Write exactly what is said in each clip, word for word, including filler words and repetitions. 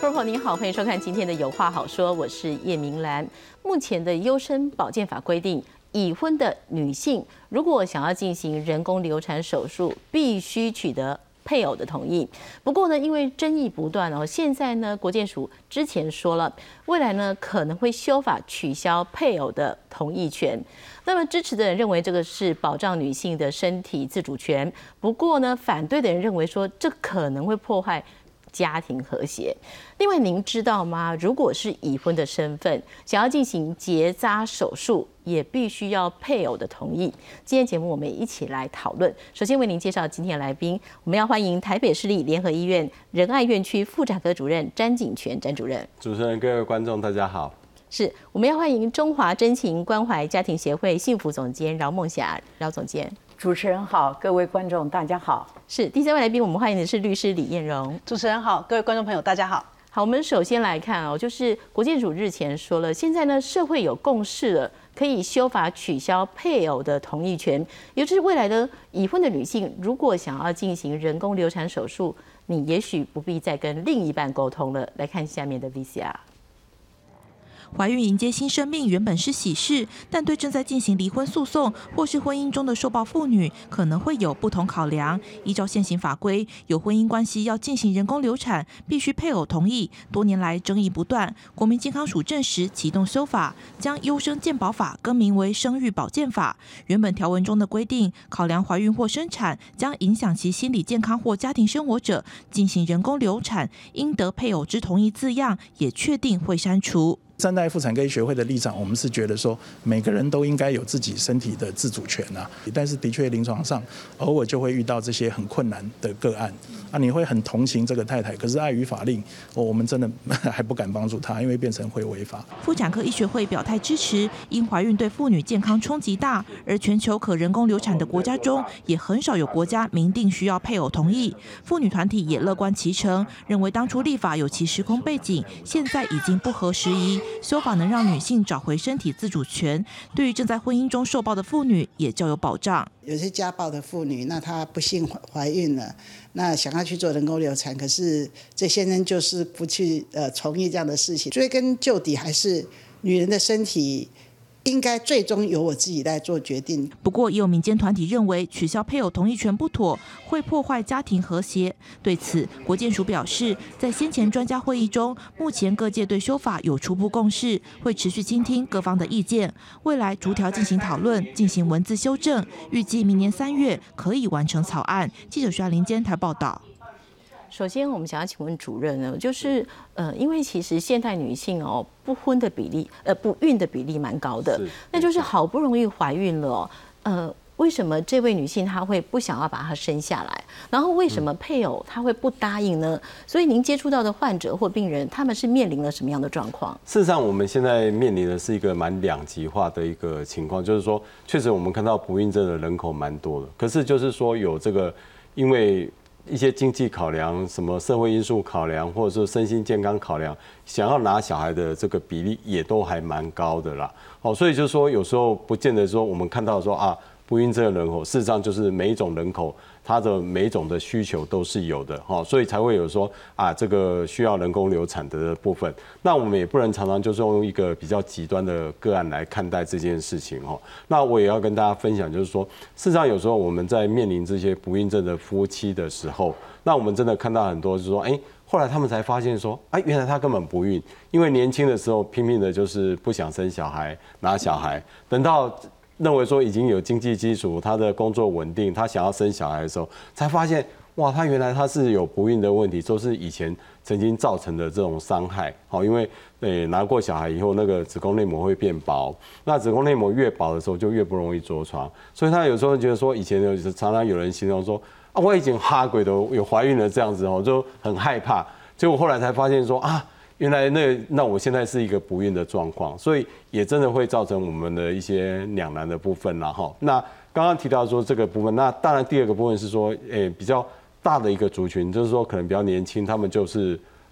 各位朋友您好，欢迎收看今天的有话好说，我是叶明兰。目前的优生保健法规定，已婚的女性如果想要进行人工流产手术，必须取得配偶的同意。不过呢，因为争议不断哦，现在呢，国健署之前说了，未来呢可能会修法取消配偶的同意权。那么支持的人认为这个是保障女性的身体自主权，不过呢，反对的人认为说这可能会破坏家庭和谐。另外，您知道吗？如果是已婚的身份，想要进行结扎手术，也必须要配偶的同意。今天节目我们一起来讨论。首先为您介绍今天的来宾，我们要欢迎台北市立联合医院仁爱院区妇产科主任詹景全詹主任。 主持人、各位观众，大家好。 是，我们要欢迎中华真情关怀家庭协会幸福总监饶梦霞饶总监。 主持人好，各位观众大家好。 是第三位来宾，我们欢迎的是律师李晏荣。 主持人好，各位观众朋友大家好。 好，我们首先来看哦，就是国健署日前说了，现在呢社会有共识了，可以修法取消配偶的同意权，也就是未来的已婚的女性，如果想要进行人工流产手术，你也许不必再跟另一半沟通了。来看下面的 V C R。 怀孕迎接新生命原本是喜事，但对正在进行离婚诉讼或是婚姻中的受暴妇女，可能会有不同考量。依照现行法规，有婚姻关系要进行人工流产，必须配偶同意。多年来争议不断，国民健康署证实启动修法，将优生健保法更名为生育保健法。原本条文中的规定，考量怀孕或生产将影响其心理健康或家庭生活者进行人工流产，应得配偶之同意字样也确定会删除。 三代妇产科医学会的立场，我们是觉得说，每个人都应该有自己身体的自主权啊。但是的确，临床上偶尔就会遇到这些很困难的个案啊，你会很同情这个太太，可是碍于法令，我们真的还不敢帮助她，因为变成会违法。 妇产科医学会表态支持，因怀孕对妇女健康冲击大，而全球可人工流产的国家中，也很少有国家明定需要配偶同意。妇女团体也乐观其成，认为当初立法有其时空背景，现在已经不合时宜。修法能让女性找回身体自主权，对于正在婚姻中受暴的妇女也较有保障。 有些家暴的妇女，那她不幸怀孕了，那想要去做人工流产，可是这先生就是不去呃同意这样的事情。追根究底，还是女人的身体应该最终由我自己来做决定。 不过，也有民间团体认为取消配偶同意权不妥，会破坏家庭和谐。对此，国健署表示，在先前专家会议中，目前各界对修法有初步共识，会持续倾听各方的意见，未来逐条进行讨论，进行文字修正，预计明年三月可以完成草案。记者徐亚玲监台报道。 首先，我们想要请问主任呢，就是呃，因为其实现代女性哦，不婚的比例，呃，不孕的比例蛮高的，那就是好不容易怀孕了哦，呃，为什么这位女性她会不想要把她生下来？然后为什么配偶她会不答应呢？所以您接触到的患者或病人，他们是面临了什么样的状况？ 事实上，我们现在面临的是一个蛮两极化的一个情况，就是说，确实我们看到不孕症的人口蛮多的，可是就是说有这个因为一些经济考量、什么社会因素考量，或者说身心健康考量，想要拿小孩的这个比例也都还蛮高的啦。哦，所以就是说，有时候不见得说我们看到说啊，不孕症的人口，事实上就是每一种人口它的每一种的需求都是有的，哈，所以才会有说啊，这个需要人工流产的部分。那我们也不能常常就是用一个比较极端的个案来看待这件事情，哈。那我也要跟大家分享，就是说，事实上有时候我们在面临这些不孕症的夫妻的时候，那我们真的看到很多就是说，哎、欸，后来他们才发现说，哎，原来他根本不孕，因为年轻的时候拼命的就是不想生小孩、拿小孩，等到认为说已经有经济基础，他的工作稳定，他想要生小孩的时候，才发现哇，他原来他是有不孕的问题，都是以前曾经造成的这种伤害。好，因为呃拿过小孩以后，那个子宫内膜会变薄，那子宫内膜越薄的时候，就越不容易着床。所以他有时候觉得说，以前有常常有人形容说啊，我已经哈鬼都有怀孕了这样子哦，就很害怕。结果后来才发现说啊。原来那那我现在是一个不孕的状况，所以也真的会造成我们的一些两难的部分啦哈。那刚刚提到说这个部分，那当然第二个部分是说，诶、欸、比较大的一个族群，就是说可能比较年轻，他们就是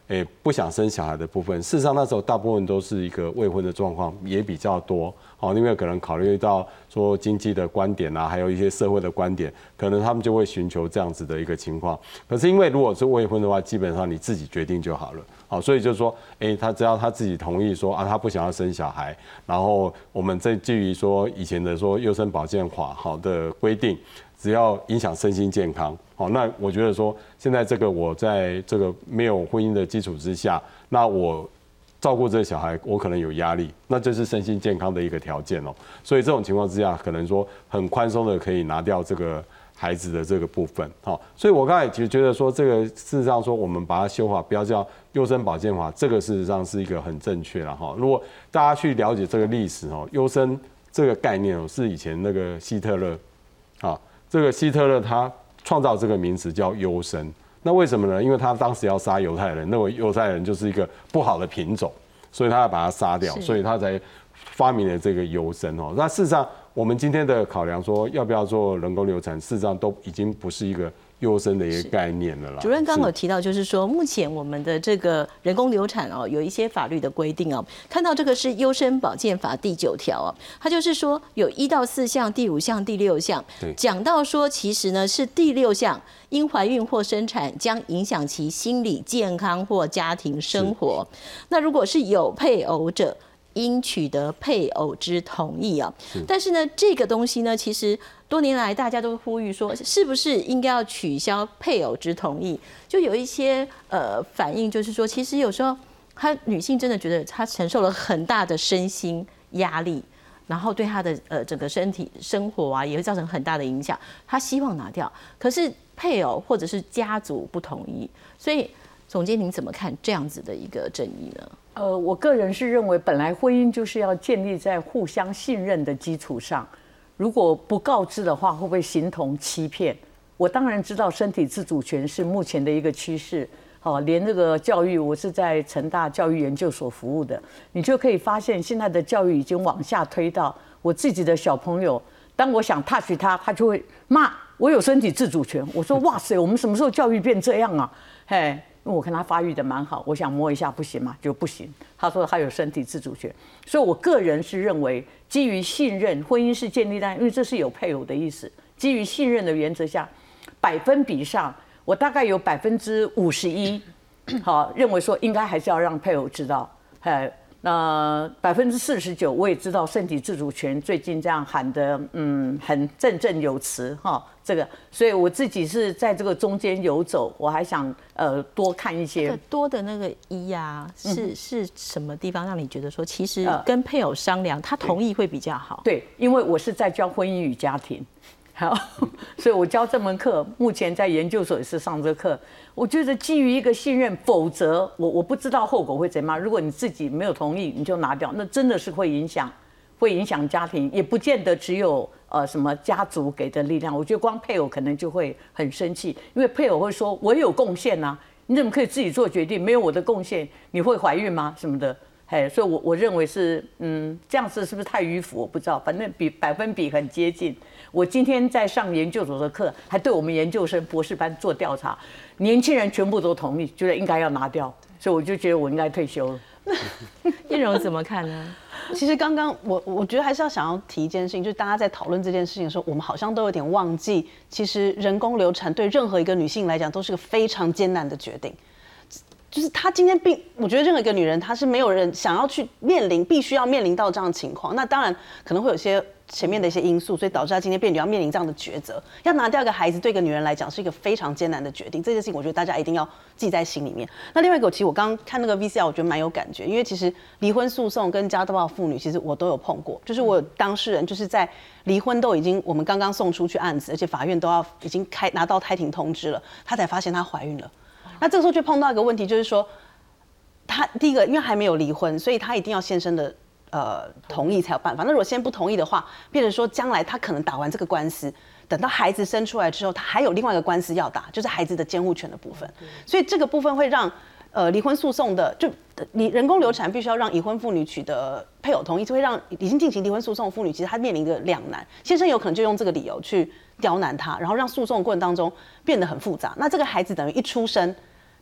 诶不想生小孩的部分，事实上那时候大部分都是一个未婚的状况也比较多，好，因为可能考虑到说经济的观点啊，还有一些社会的观点，可能他们就会寻求这样子的一个情况。可是因为如果是未婚的话，基本上你自己决定就好了，好，所以就是说，诶，他只要他自己同意说啊，他不想要生小孩，然后我们再基于说以前的说优生保健法好的规定。只要影响身心健康，好，那我觉得说，现在这个我在这个没有婚姻的基础之下，那我照顾这个小孩，我可能有压力，那这是身心健康的一个条件哦。所以这种情况之下，可能说很宽松的可以拿掉这个孩子的这个部分，好，所以我刚才其实觉得说，这个事实上说，我们把它修法，不要叫优生保健法，这个事实上是一个很正确了哈。如果大家去了解这个历史哦，优生这个概念哦，是以前那个希特勒，啊。这个希特勒他创造这个名词叫优生，那为什么呢？因为他当时要杀犹太人，认为犹太人就是一个不好的品种，所以他要把它杀掉，所以他才发明了这个优生哦。那事实上，我们今天的考量说要不要做人工流产，事实上都已经不是一个优生的一个概念了啦。 主任刚刚有提到，就是说目前我们的这个人工流产哦，有一些法律的规定哦。看到这个是优生保健法第九条哦，它就是说有一到四项、第五项、第六项，讲到说其实呢是第六项，因怀孕或生产将影响其心理健康或家庭生活。那如果是有配偶者，应取得配偶之同意啊。但是呢，这个东西呢，其实多年来大家都呼吁说，是不是应该要取消配偶之同意？就有一些呃反应，就是说，其实有时候她女性真的觉得她承受了很大的身心压力，然后对她的呃整个身体生活啊也会造成很大的影响，她希望拿掉，可是配偶或者是家族不同意，所以总监您怎么看这样子的一个争议呢？ 呃，我个人是认为，本来婚姻就是要建立在互相信任的基础上。如果不告知的话，会不会形同欺骗？我当然知道身体自主权是目前的一个趋势。好，连这个教育，我是在成大教育研究所服务的，你就可以发现现在的教育已经往下推到我自己的小朋友，当我想 touch 他，他就会骂我有身体自主权。我说哇塞，我们什么时候教育变这样啊？嘿。因为我看他发育的蛮好，我想摸一下不行嘛，就不行。他说他有身体自主权，所以我个人是认为，基于信任，婚姻是建立在，因为这是有配偶的意思，基于信任的原则下，百分比上，我大概有百分之五十一，好认为说应该还是要让配偶知道，哎。那百分之四十九，我也知道身体自主权最近这样喊的，嗯，很振振有词哈。这个，所以我自己是在这个中间游走，我还想呃多看一些。 多的那个一啊，是、嗯、是什么地方让你觉得说，其实跟配偶商量，他同意会比较好？ 对，因为我是在教婚姻与家庭。好，所以我教这门课，目前在研究所也是上这课。我觉得基于一个信任，否则我我不知道后果会怎么样。如果你自己没有同意，你就拿掉，那真的是会影响，会影响家庭，也不见得只有呃什么家族给的力量。我觉得光配偶可能就会很生气，因为配偶会说：“我有贡献啊，你怎么可以自己做决定？没有我的贡献，你会怀孕吗？什么的。”哎，所以我，我我认为是，嗯，这样子是不是太迂腐？我不知道，反正比百分比很接近。我今天在上研究所的课，还对我们研究生、博士班做调查，年轻人全部都同意，觉得应该要拿掉，所以我就觉得我应该退休了。 燕柔怎么看呢？ 其实刚刚我我觉得还是要想要提一件事情，就是大家在讨论这件事情的时候，我们好像都有点忘记，其实人工流产对任何一个女性来讲都是个非常艰难的决定。就是她今天并，我觉得任何一个女人，她是没有人想要去面临，必须要面临到这样的情况。那当然可能会有些前面的一些因素，所以导致她今天变得要面临这样的抉择。要拿掉一个孩子，对一个女人来讲是一个非常艰难的决定。这件事情，我觉得大家一定要记在心里面。那另外一个，其实我刚刚看那个 V C R， 我觉得蛮有感觉，因为其实离婚诉讼跟家暴妇女，其实我都有碰过。就是我有当事人就是在离婚都已经，我们刚刚送出去案子，而且法院都要已经开拿到开庭通知了，她才发现她怀孕了。那这个时候就碰到一个问题，就是说，他第一个因为还没有离婚，所以他一定要先生的呃同意才有办法。那如果先不同意的话，变成说将来他可能打完这个官司，等到孩子生出来之后，他还有另外一个官司要打，就是孩子的监护权的部分。所以这个部分会让呃离婚诉讼的就你人工流产必须要让已婚妇女取得配偶同意，就会让已经进行离婚诉讼的妇女其实她面临一个两难。先生有可能就用这个理由去刁难她，然后让诉讼过程当中变得很复杂。那这个孩子等于一出生。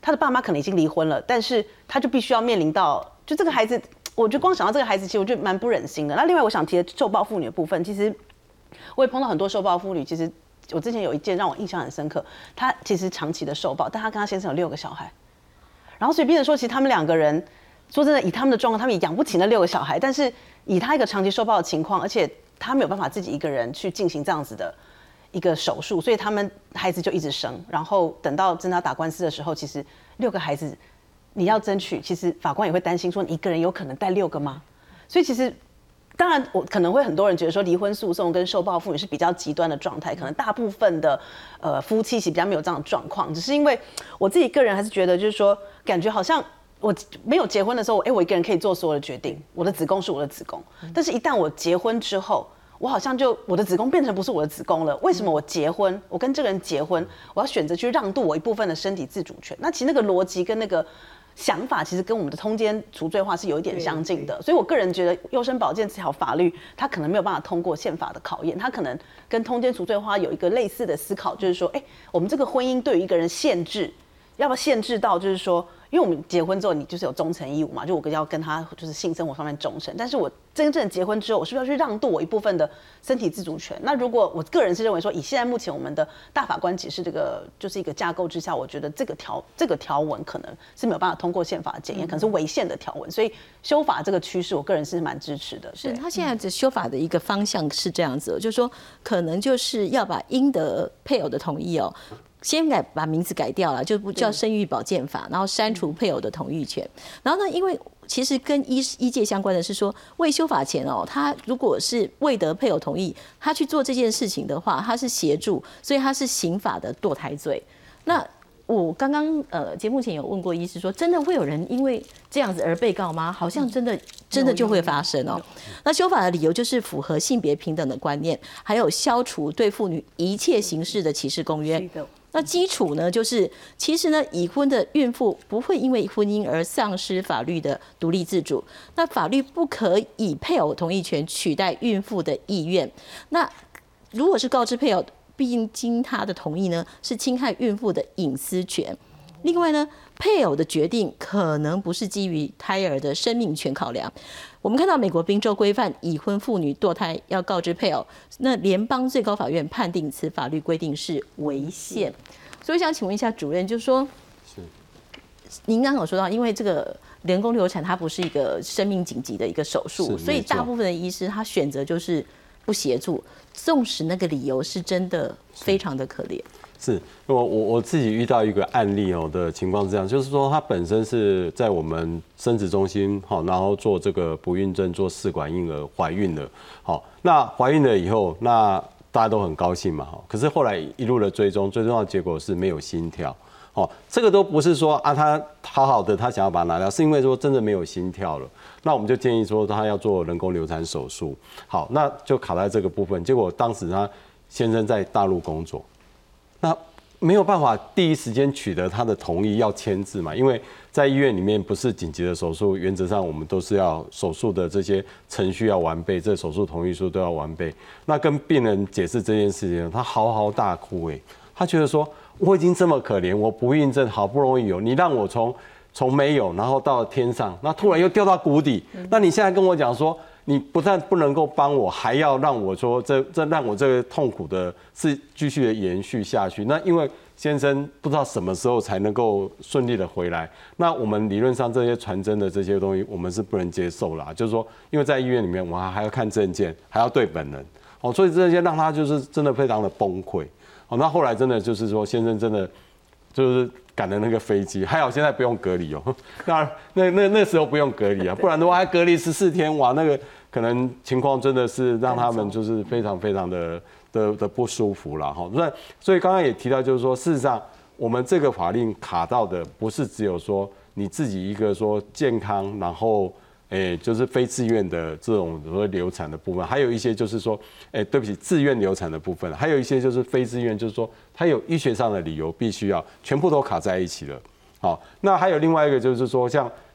他的爸妈可能已经离婚了，但是他就必须要面临到，就这个孩子，我就光想到这个孩子，其实我觉得蛮不忍心的。那另外我想提的受暴妇女的部分，其实我也碰到很多受暴妇女，其实我之前有一件让我印象很深刻，她其实长期的受暴，但她跟她先生有六个小孩，然后所以变成说，其实他们两个人说真的，以他们的状况，他们也养不起那六个小孩，但是以他一个长期受暴的情况，而且他没有办法自己一个人去进行这样子的一个手术，所以他们孩子就一直生，然后等到真的要打官司的时候，其实六个孩子你要争取，其实法官也会担心说，你一个人有可能带六个吗？所以其实。当然，我可能会很多人觉得说，离婚诉讼跟受暴妇女是比较极端的状态，可能大部分的呃夫妻其实比较没有这样的状况，只是因为我自己个人还是觉得，就是说，感觉好像我没有结婚的时候，哎，我一个人可以做所有的决定，我的子宫是我的子宫，但是一旦我结婚之后，我好像就我的子宫变成不是我的子宫了。为什么我结婚，我跟这个人结婚，我要选择去让渡我一部分的身体自主权？那其实那个逻辑跟那个。想法其实跟我们的通奸除罪化是有一点相近的，所以我个人觉得优生保健这条法律，它可能没有办法通过宪法的考验，它可能跟通奸除罪化有一个类似的思考，就是说，哎，我们这个婚姻对于一个人限制，要不要限制到就是说，因为我们结婚之后你就是有忠诚义务嘛，就我要跟他就是性生活上面忠诚，但是我真正结婚之后，我是不是要去让渡我一部分的身体自主权？那如果我个人是认为说，以现在目前我们的大法官解释这个就是一个架构之下，我觉得这个条这个条文可能是没有办法通过宪法的检验，可能是违宪的条文，所以修法这个趋势，我个人是蛮支持的。 是他现在的修法的一个方向是这样子，就是说可能就是要把应得配偶的同意哦。先改把名字改掉了，就不叫生育保健法，然后删除配偶的同意权。然后呢，因为其实跟医医界相关的是说，未修法前哦，他如果是未得配偶同意，他去做这件事情的话，他是协助，所以他是刑法的堕胎罪。那我刚刚呃节目前有问过医师说，真的会有人因为这样子而被告吗？好像真的真的就会发生哦。那修法的理由就是符合性别平等的观念，还有消除对妇女一切形式的歧视公约。那基础呢，就是其实呢，已婚的孕妇不会因为婚姻而丧失法律的独立自主。那法律不可以配偶同意权取代孕妇的意愿。那如果是告知配偶，并经他的同意呢，是侵害孕妇的隐私权。另外呢，配偶的决定可能不是基于胎儿的生命权考量。我们看到美国宾州规范已婚妇女堕胎要告知配偶，那联邦最高法院判定此法律规定是违宪。所以想请问一下主任，就是说，您刚刚有说到，因为这个人工流产它不是一个生命紧急的一个手术，所以大部分的医师他选择就是不协助，纵使那个理由是真的非常的可怜。 是我我我自己遇到一个案例哦的情况是这样，就是说他本身是在我们生殖中心好，然后做这个不孕症做试管婴儿怀孕了，好，那怀孕了以后，那大家都很高兴嘛，哈，可是后来一路的追踪，最重要的结果是没有心跳，哦，这个都不是说啊他好好的他想要把它拿掉，是因为说真的没有心跳了，那我们就建议说他要做人工流产手术，好，那就卡在这个部分，结果当时他先生在大陆工作。那没有办法第一时间取得他的同意，要签字嘛？因为在医院里面不是紧急的手术，原则上我们都是要手术的这些程序要完备，这手术同意书都要完备。那跟病人解释这件事情，他嚎嚎大哭，哎，他觉得说我已经这么可怜，我不孕症好不容易有，你让我从从没有，然后到天上，那突然又掉到谷底，那你现在跟我讲说。你不但不能够帮我，还要让我说这这让我这个痛苦的是继续的延续下去。那因为先生不知道什么时候才能够顺利的回来，那我们理论上这些传真的这些东西，我们是不能接受啦。就是说，因为在医院里面，我们还要看证件，还要对本人，哦，所以这些让他就是真的非常的崩溃。哦，那后来真的就是说，先生真的就是赶了那个飞机，还好现在不用隔离哦。那那那那时候不用隔离啊，不然的话还隔离十四天，哇，那个。可能情况真的是让他们就是非常非常的的的不舒服了哈。那所以刚刚也提到，就是说，事实上我们这个法令卡到的不是只有说你自己一个说健康，然后诶就是非自愿的这种所谓流产的部分，还有一些就是说，诶对不起，自愿流产的部分，还有一些就是非自愿，就是说它有医学上的理由必须要全部都卡在一起了。好，那还有另外一个就是说像。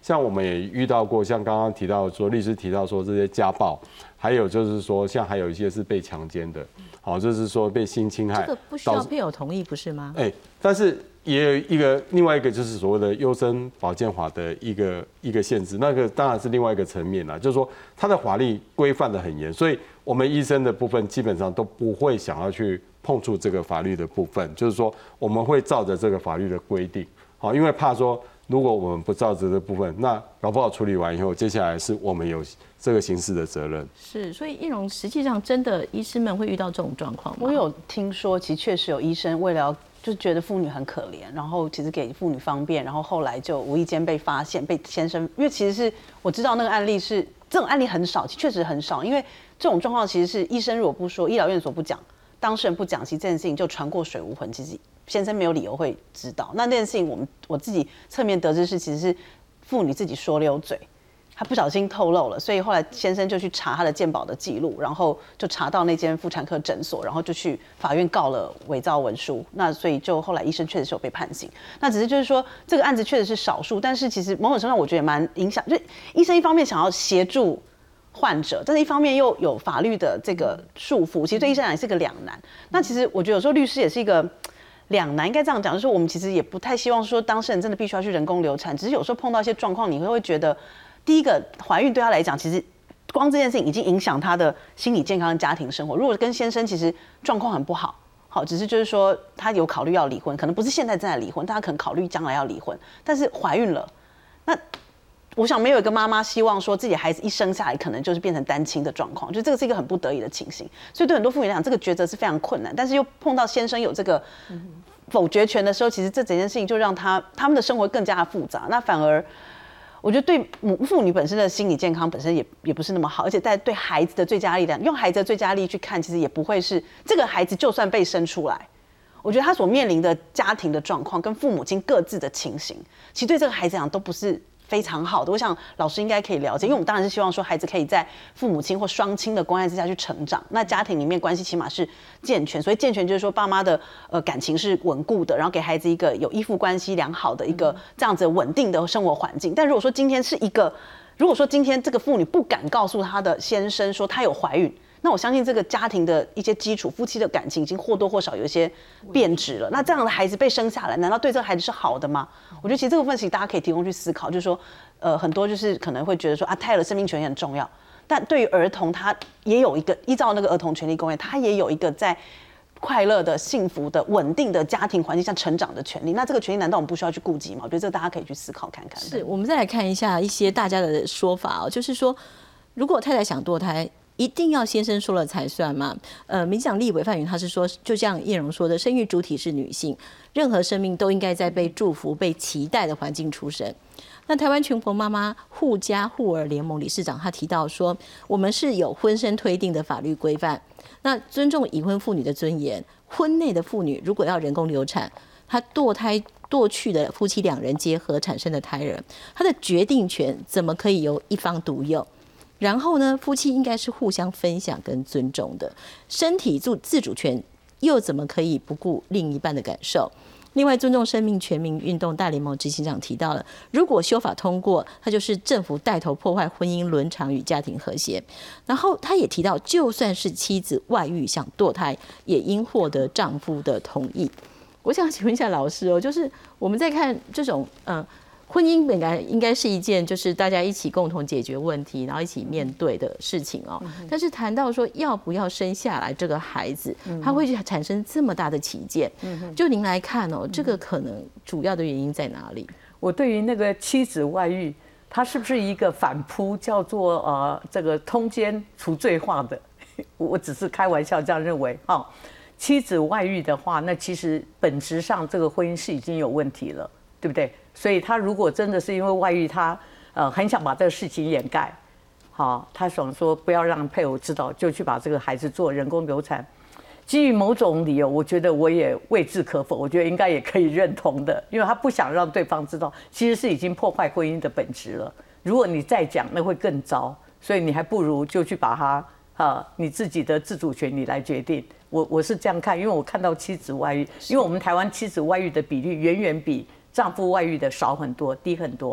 像我们也遇到过，像刚刚提到说，律师提到说这些家暴，还有就是说，像还有一些是被强奸的，好，就是说被性侵害， 这个不需要配偶同意，不是吗？ 哎，但是也有一个另外一个就是所谓的优生保健法的一个一个限制，那个当然是另外一个层面啦，就是说它的法律规范的很严，所以我们医生的部分基本上都不会想要去碰触这个法律的部分，就是说我们会照着这个法律的规定，好，因为怕说如果我们不照着这部分，那搞不好处理完以后，接下来是我们有这个刑事的责任。 是，所以奕蓉实际上真的医师们会遇到这种状况吗？ 我有听说，其实确实有医生为了要就觉得妇女很可怜，然后其实给妇女方便，然后后来就无意间被发现，被先生，因为其实是我知道那个案例是这种案例很少，确实很少，因为这种状况其实是医生如果不说，医疗院所不讲，当事人不讲，其实这件事情就传过水无痕，其实先生没有理由会知道。那那件事情我们我自己侧面得知是，其实是妇女自己说溜嘴。他不小心透露了，所以后来先生就去查他的健保的记录，然后就查到那间妇产科诊所，然后就去法院告了伪造文书。那所以就后来医生确实是有被判刑。那只是就是说这个案子确实是少数，但是其实某种程度上我觉得也蛮影响，就医生一方面想要协助患者，但是一方面又有法律的这个束缚，其实对医生来讲也是个两难。那其实我觉得有时候律师也是一个两难，应该这样讲，就是我们其实也不太希望说当事人真的必须要去人工流产，只是有时候碰到一些状况，你会会觉得。第一个，怀孕对他来讲，其实光这件事情已经影响他的心理健康、家庭生活。如果跟先生其实状况很不好，好，只是就是说他有考虑要离婚，可能不是现在正在离婚，但他可能考虑将来要离婚。但是怀孕了，那我想没有一个妈妈希望说自己的孩子一生下来可能就是变成单亲的状况，就这个是一个很不得已的情形。所以对很多妇女来讲，这个抉择是非常困难。但是又碰到先生有这个否决权的时候，其实这整件事情就让他他们的生活更加的复杂。那反而。我觉得对母妇女本身的心理健康本身也也不是那么好，而且在对孩子的最佳力量，用孩子的最佳力去看，其实也不会是这个孩子就算被生出来，我觉得他所面临的家庭的状况跟父母亲各自的情形，其实对这个孩子讲都不是非常好的。我想老师应该可以了解，因为我们当然是希望说孩子可以在父母亲或双亲的关爱之下去成长，那家庭里面关系起码是健全，所以健全就是说爸妈的呃感情是稳固的，然后给孩子一个有依附关系良好的一个这样子稳定的生活环境。但如果说今天是一个，如果说今天这个妇女不敢告诉她的先生说她有怀孕，那我相信这个家庭的一些基础，夫妻的感情已经或多或少有一些变质了。那这样的孩子被生下来，难道对这个孩子是好的吗？我觉得其实这个问题大家可以提供去思考，就是说，呃，很多就是可能会觉得说啊，胎儿的生命权也很重要，但对于儿童，他也有一个依照那个儿童权利公约，他也有一个在快乐的、幸福的、稳定的家庭环境下成长的权利。那这个权利难道我们不需要去顾及吗？我觉得这个大家可以去思考看看。 是，我们再来看一下一些大家的说法哦，就是说，如果太太想堕胎。一定要先生说了才算吗？呃，民进党立委范云他是说，就像晏荣说的，生育主体是女性，任何生命都应该在被祝福、被期待的环境出生。那台湾全国妈妈护家护儿联盟理事长他提到说，我们是有婚生推定的法律规范，那尊重已婚妇女的尊严。婚内的妇女如果要人工流产，她堕胎堕去的夫妻两人结合产生的胎儿，她的决定权怎么可以由一方独有？然后呢，夫妻应该是互相分享跟尊重的，身体自自主权又怎么可以不顾另一半的感受？另外，尊重生命全民运动大联盟执行长提到了，如果修法通过，它就是政府带头破坏婚姻伦常与家庭和谐。然后他也提到，就算是妻子外遇想堕胎，也应获得丈夫的同意。我想请问一下老师哦，就是我们在看这种嗯。婚姻本来应该是一件就是大家一起共同解决问题，然后一起面对的事情哦。但是谈到说要不要生下来这个孩子，他会产生这么大的歧见。就您来看哦，这个可能主要的原因在哪里？ 我对于那个妻子外遇，它是不是一个反扑，叫做呃这个通奸除罪化的？我只是开玩笑这样认为啊、哦。妻子外遇的话，那其实本质上这个婚姻是已经有问题了，对不对？所以他如果真的是因为外遇，他呃很想把这个事情掩盖，好，他想说不要让配偶知道，就去把这个孩子做人工流产。基于某种理由，我觉得我也未置可否，我觉得应该也可以认同的，因为他不想让对方知道，其实是已经破坏婚姻的本质了。如果你再讲，那会更糟，所以你还不如就去把他啊你自己的自主权你来决定。我我是这样看，因为我看到妻子外遇，因为我们台湾妻子外遇的比率远远比丈夫外遇的少很多，低很多。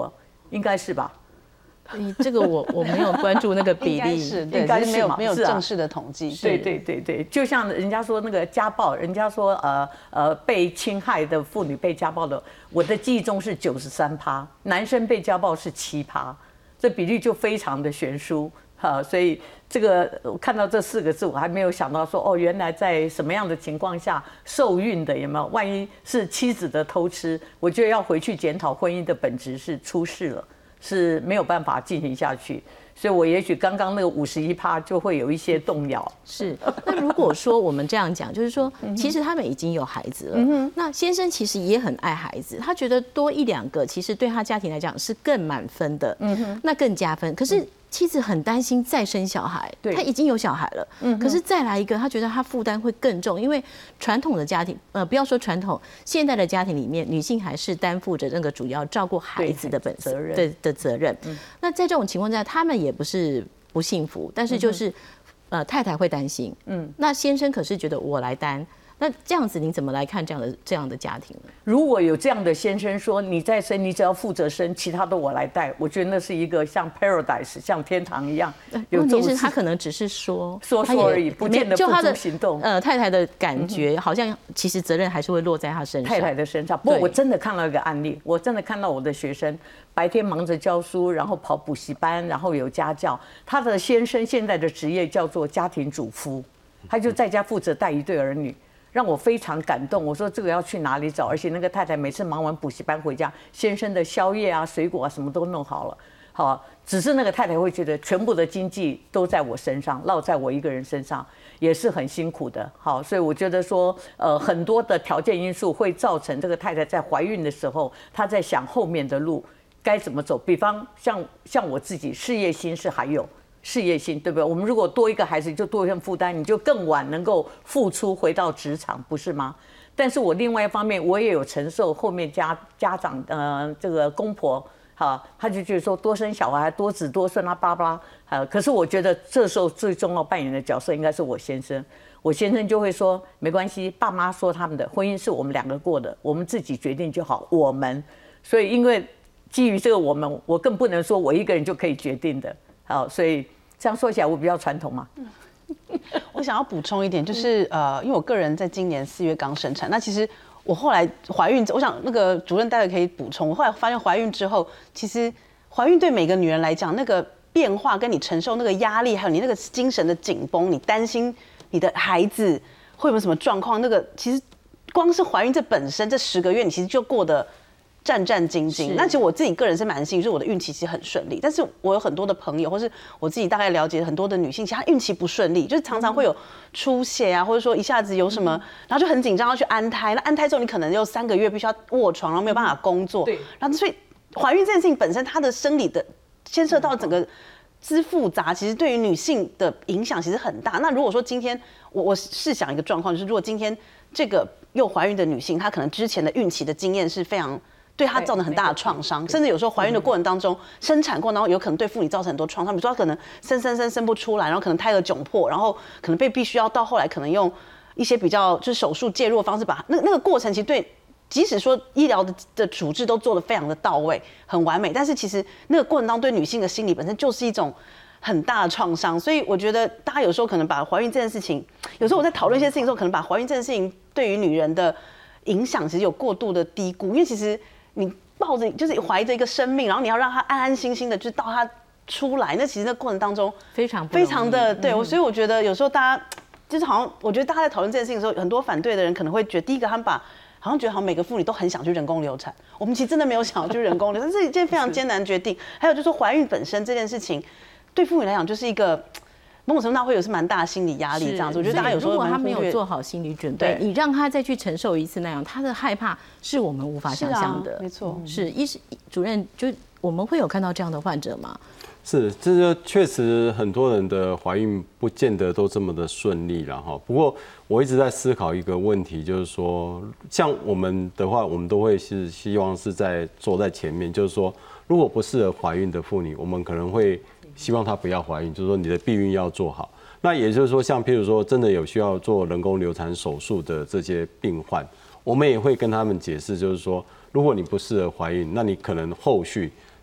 应该是吧？ 你这个我我没有关注那个比应该例， 是对， 应该只是没有是嘛是啊没有正式的统计。 对对对对，就像人家说那个家暴，人家说呃呃被侵害的妇女被家暴的，我的记忆中是九十三趴，男生被家暴是七趴，这比例就非常的悬殊哈、所以这个我看到这四个字，我还没有想到说哦，原来在什么样的情况下受孕的有没有？万一是妻子的偷吃，我觉得要回去检讨婚姻的本质是出事了。是没有办法进行下去，所以我也许刚刚那个五十一趴就会有一些动摇。 是，那如果说我们这样讲，就是说，其实他们已经有孩子了，那先生其实也很爱孩子，他觉得多一两个，其实对他家庭来讲是更满分的，那更加分。可是妻子很担心再生小孩，他已经有小孩了，可是再来一个，他觉得他负担会更重，因为传统的家庭，呃，不要说传统，现代的家庭里面，女性还是担负着那个主要照顾孩子的本责任的的责任。那在这种情况下，他们也不是不幸福，但是就是呃，太太会担心，嗯，那先生可是觉得我来担。那这样子你怎么来看这样的这样的家庭呢？ 如果有这样的先生说你再生，你只要负责生，其他的我来带，我觉得那是一个像 paradise 像天堂一样。 问题是他可能只是说说说而已，不见得付诸行动。 呃，太太的感觉好像其实责任还是会落在他身上。 太太的身上。不过我真的看到一个案例，我真的看到我的学生白天忙着教书，然后跑补习班，然后有家教。他的先生现在的职业叫做家庭主夫，他就在家负责带一对儿女。让我非常感动。我说这个要去哪里找？而且那个太太每次忙完补习班回家，先生的宵夜啊、水果啊什么都弄好了。好，只是那个太太会觉得全部的经济都在我身上，落在我一个人身上，也是很辛苦的。好，所以我觉得说，呃，很多的条件因素会造成这个太太在怀孕的时候，她在想后面的路该怎么走。比方像像我自己，事业心是还有。事业心对不对？我们如果多一个孩子，就多一份负担，你就更晚能够付出回到职场，不是吗？但是我另外一方面，我也有承受后面家家长呃这个公婆哈，他就觉得说多生小孩多子多孙啊巴拉巴拉，呃，可是我觉得这时候最重要扮演的角色应该是我先生，我先生就会说没关系，爸妈说他们的婚姻是我们两个过的，我们自己决定就好，我们，所以因为基于这个我们，我更不能说我一个人就可以决定的。好，所以这样说起来，我比较传统嘛。 我想要补充一点，就是呃，因为我个人在今年四月刚生产，那其实我后来怀孕，我想那个主任待会可以补充。我后来发现怀孕之后，其实怀孕对每个女人来讲，那个变化跟你承受那个压力，还有你那个精神的紧绷，你担心你的孩子会有没有什么状况，那个其实光是怀孕这本身这十个月，你其实就过得战战兢兢。那其实我自己个人是蛮幸运，就是我的孕期其实很顺利。但是我有很多的朋友，或是我自己大概了解很多的女性，其实她孕期不顺利，就是常常会有出血啊，或者说一下子有什么，然后就很紧张要去安胎。那安胎之后，你可能有三个月必须要卧床，然后没有办法工作。对。然后所以怀孕这件事情本身，它的生理的牵涉到整个之复杂，其实对于女性的影响其实很大。那如果说今天我我试想一个状况，就是如果今天这个又怀孕的女性，她可能之前的孕期的经验是非常。对她造成很大的创伤，甚至有时候怀孕的过程当中，生产过程当中有可能对妇女造成很多创伤，比如说她可能生生生生不出来，然后可能胎儿窘迫，然后可能被必须要到后来可能用一些比较就是手术介入的方式把那那个过程其实对，即使说医疗的的处置都做得非常的到位，很完美，但是其实那个过程当中对女性的心理本身就是一种很大的创伤，所以我觉得大家有时候可能把怀孕这件事情，有时候我在讨论一些事情的时候，可能把怀孕这件事情对于女人的影响其实有过度的低估，因为其实。你抱着就是怀着一个生命，然后你要让他安安心心的就到他出来，那其实那过程当中非常非常的对，嗯、所以我觉得有时候大家就是好像，我觉得大家在讨论这件事情的时候，很多反对的人可能会觉得，第一个他们把好像觉得好像每个妇女都很想去人工流产，我们其实真的没有想要去人工流产，这是一件非常艰难的决定。还有就是说怀孕本身这件事情，对妇女来讲就是一个。某种程度上会有是蛮大的心理压力，这样子，我觉得大家有时候如果他没有做好心理准备，你让他再去承受一次那样，他的害怕是我们无法想象的。 没错， 是医师主任，就我们会有看到这样的患者吗？ 是，这就确实很多人的怀孕不见得都这么的顺利了哈。不过我一直在思考一个问题，就是说，像我们的话，我们都会是希望是在走在前面，就是说，如果不适合怀孕的妇女，我们可能会。希望她不要怀孕，就是说你的避孕要做好。那也就是说，像譬如说真的有需要做人工流产手术的这些病患，我们也会跟他们解释，就是说，如果你不适合怀孕，那你可能后续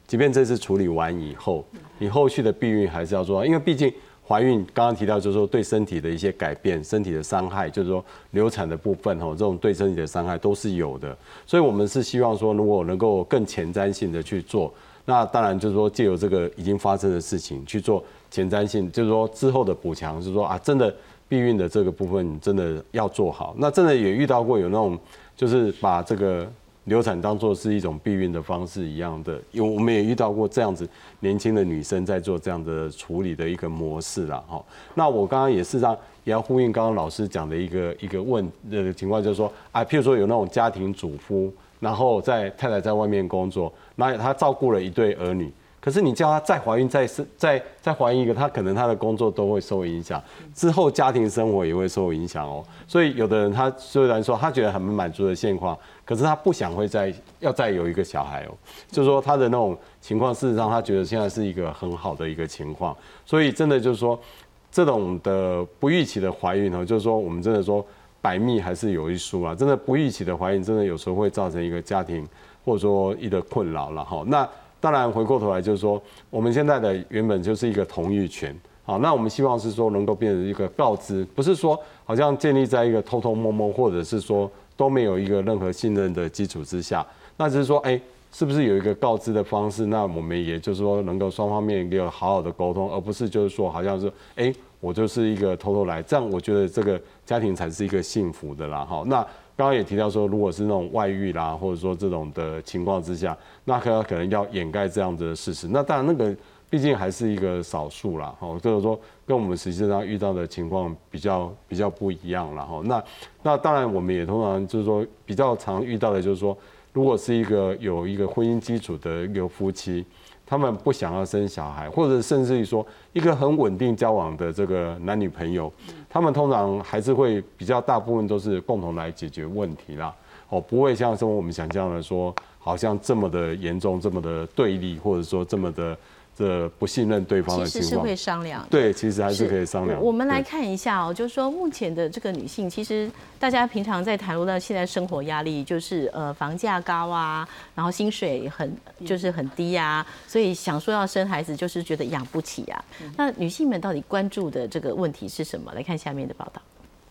即便这次处理完以后，你后续的避孕还是要做到，因为毕竟怀孕刚刚提到就是说对身体的一些改变、身体的伤害，就是说流产的部分吼，这种对身体的伤害都是有的，所以我们是希望说，如果能够更前瞻性的去做，那当然就是说借由这个已经发生的事情去做前瞻性，就是说之后的补强，是说啊，真的避孕的这个部分真的要做好。那真的也遇到过有那种就是把这个流产当作是一种避孕的方式一样的，因为我们也遇到过这样子年轻的女生在做这样的处理的一个模式啦。哈，那我刚刚也事实上也要呼应刚刚老师讲的一个一个问的情况，就是说啊，譬如说有那种家庭主妇，然后在太太在外面工作，那她照顾了一对儿女。可是你叫她再怀孕再再再怀孕一个，她可能她的工作都会受影响，之后家庭生活也会受影响哦。所以有的人他虽然说他觉得很满足的现况，可是他不想会再要再有一个小孩哦，就是说他的那种情况，事实上他觉得现在是一个很好的一个情况。所以真的就是说，这种的不预期的怀孕哦，就是说我们真的说百密还是有一疏啊，真的不预期的怀孕，真的有时候会造成一个家庭或者说一个困扰了哈。那当然，回过头来就是说，我们现在的原本就是一个同意权，好，那我们希望是说能够变成一个告知，不是说好像建立在一个偷偷摸摸，或者是说都没有一个任何信任的基础之下，那只是说，哎，是不是有一个告知的方式？那我们也就是说能够双方面也有好好的沟通，而不是就是说好像是，哎，我就是一个偷偷来，这样我觉得这个家庭才是一个幸福的啦，哈，那。刚刚也提到说，如果是那种外遇啦，或者说这种的情况之下，那可能可能要掩盖这样子的事实。那当然，那个毕竟还是一个少数啦，哈，就是说跟我们实际上遇到的情况比较比较不一样啦，哈。那那当然，我们也通常就是说比较常遇到的就是说，如果是一个有一个婚姻基础的一个夫妻。他们不想要生小孩，或者甚至于说一个很稳定交往的这个男女朋友，他们通常还是会比较大部分都是共同来解决问题啦，哦，不会像说我们想象的说，好像这么的严重、这么的对立，或者说这么的这不信任对方的情况。 其实是会商量。 对，其实还是可以商量。 我们来看一下哦，就是说目前的这个女性，其实大家平常在谈论到现在生活压力，就是呃房价高啊，然后薪水很就是很低啊，所以想说要生孩子，就是觉得养不起啊。那女性们到底关注的这个问题是什么？来看下面的报道。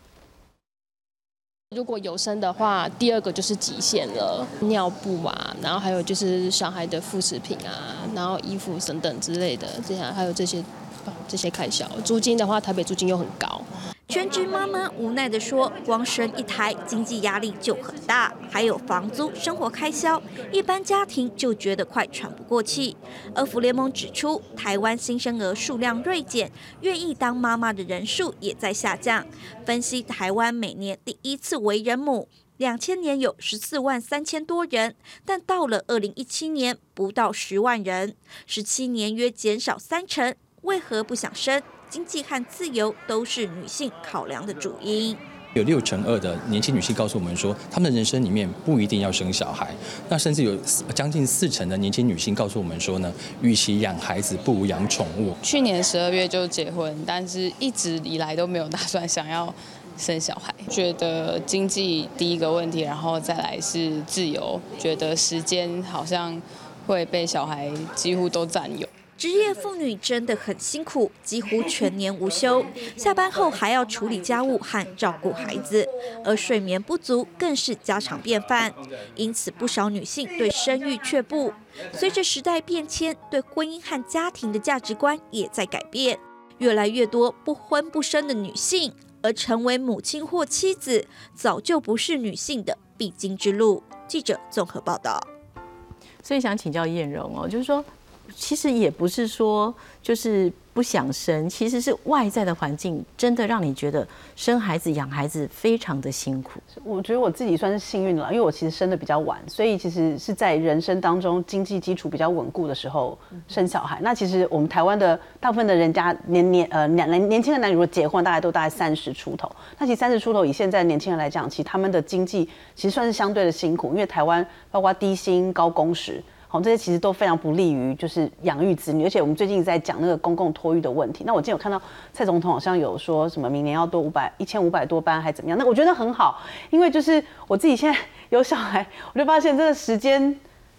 如果有生的话，第二个就是极限了，尿布啊，然后还有就是小孩的副食品啊，然后衣服等等之类的，这样还有这些这些开销。租金的话，台北租金又很高。 全职妈妈无奈地说，光生一台经济压力就很大，还有房租、生活开销，一般家庭就觉得快喘不过气。而妇联盟指出，台湾新生儿数量锐减，愿意当妈妈的人数也在下降。分析台湾每年第一次为人母，两千年有十四万三千多人，但到了二零一七年不到十万人，十七年约减少三成。为何不想生？经济和自由都是女性考量的主因。 有六成二的年轻女性告诉我们说，她们的人生里面不一定要生小孩。那甚至有将近四成的年轻女性告诉我们说呢，与其养孩子，不如养宠物。 去年十二月就结婚，但是一直以来都没有打算想要生小孩。觉得经济第一个问题，然后再来是自由，觉得时间好像会被小孩几乎都占有。 职业妇女真的很辛苦，几乎全年无休，下班后还要处理家务和照顾孩子，而睡眠不足更是家常便饭。因此，不少女性对生育却步。随着时代变迁，对婚姻和家庭的价值观也在改变，越来越多不婚不生的女性，而成为母亲或妻子，早就不是女性的必经之路。记者综合报道。 所以想请教晏蓉哦，就是说。其实也不是说就是不想生，其实是外在的环境真的让你觉得生孩子养孩子非常的辛苦。 我觉得我自己算是幸运了，因为我其实生的比较晚，所以其实是在人生当中经济基础比较稳固的时候生小孩。那其实我们台湾的大部分的人家年年呃年年轻的男女如果结婚，大概都大概三十出头。那其实三十出头以现在的年轻人来讲，其实他们的经济其实算是相对的辛苦，因为台湾包括低薪高工时。这些其实都非常不利于就是养育子女，而且我们最近在讲那个公共托育的问题。那我今天有看到蔡总统好像有说什么明年要多五百一千五百多班还怎么样？那我觉得很好，因为就是我自己现在有小孩，我就发现这个时间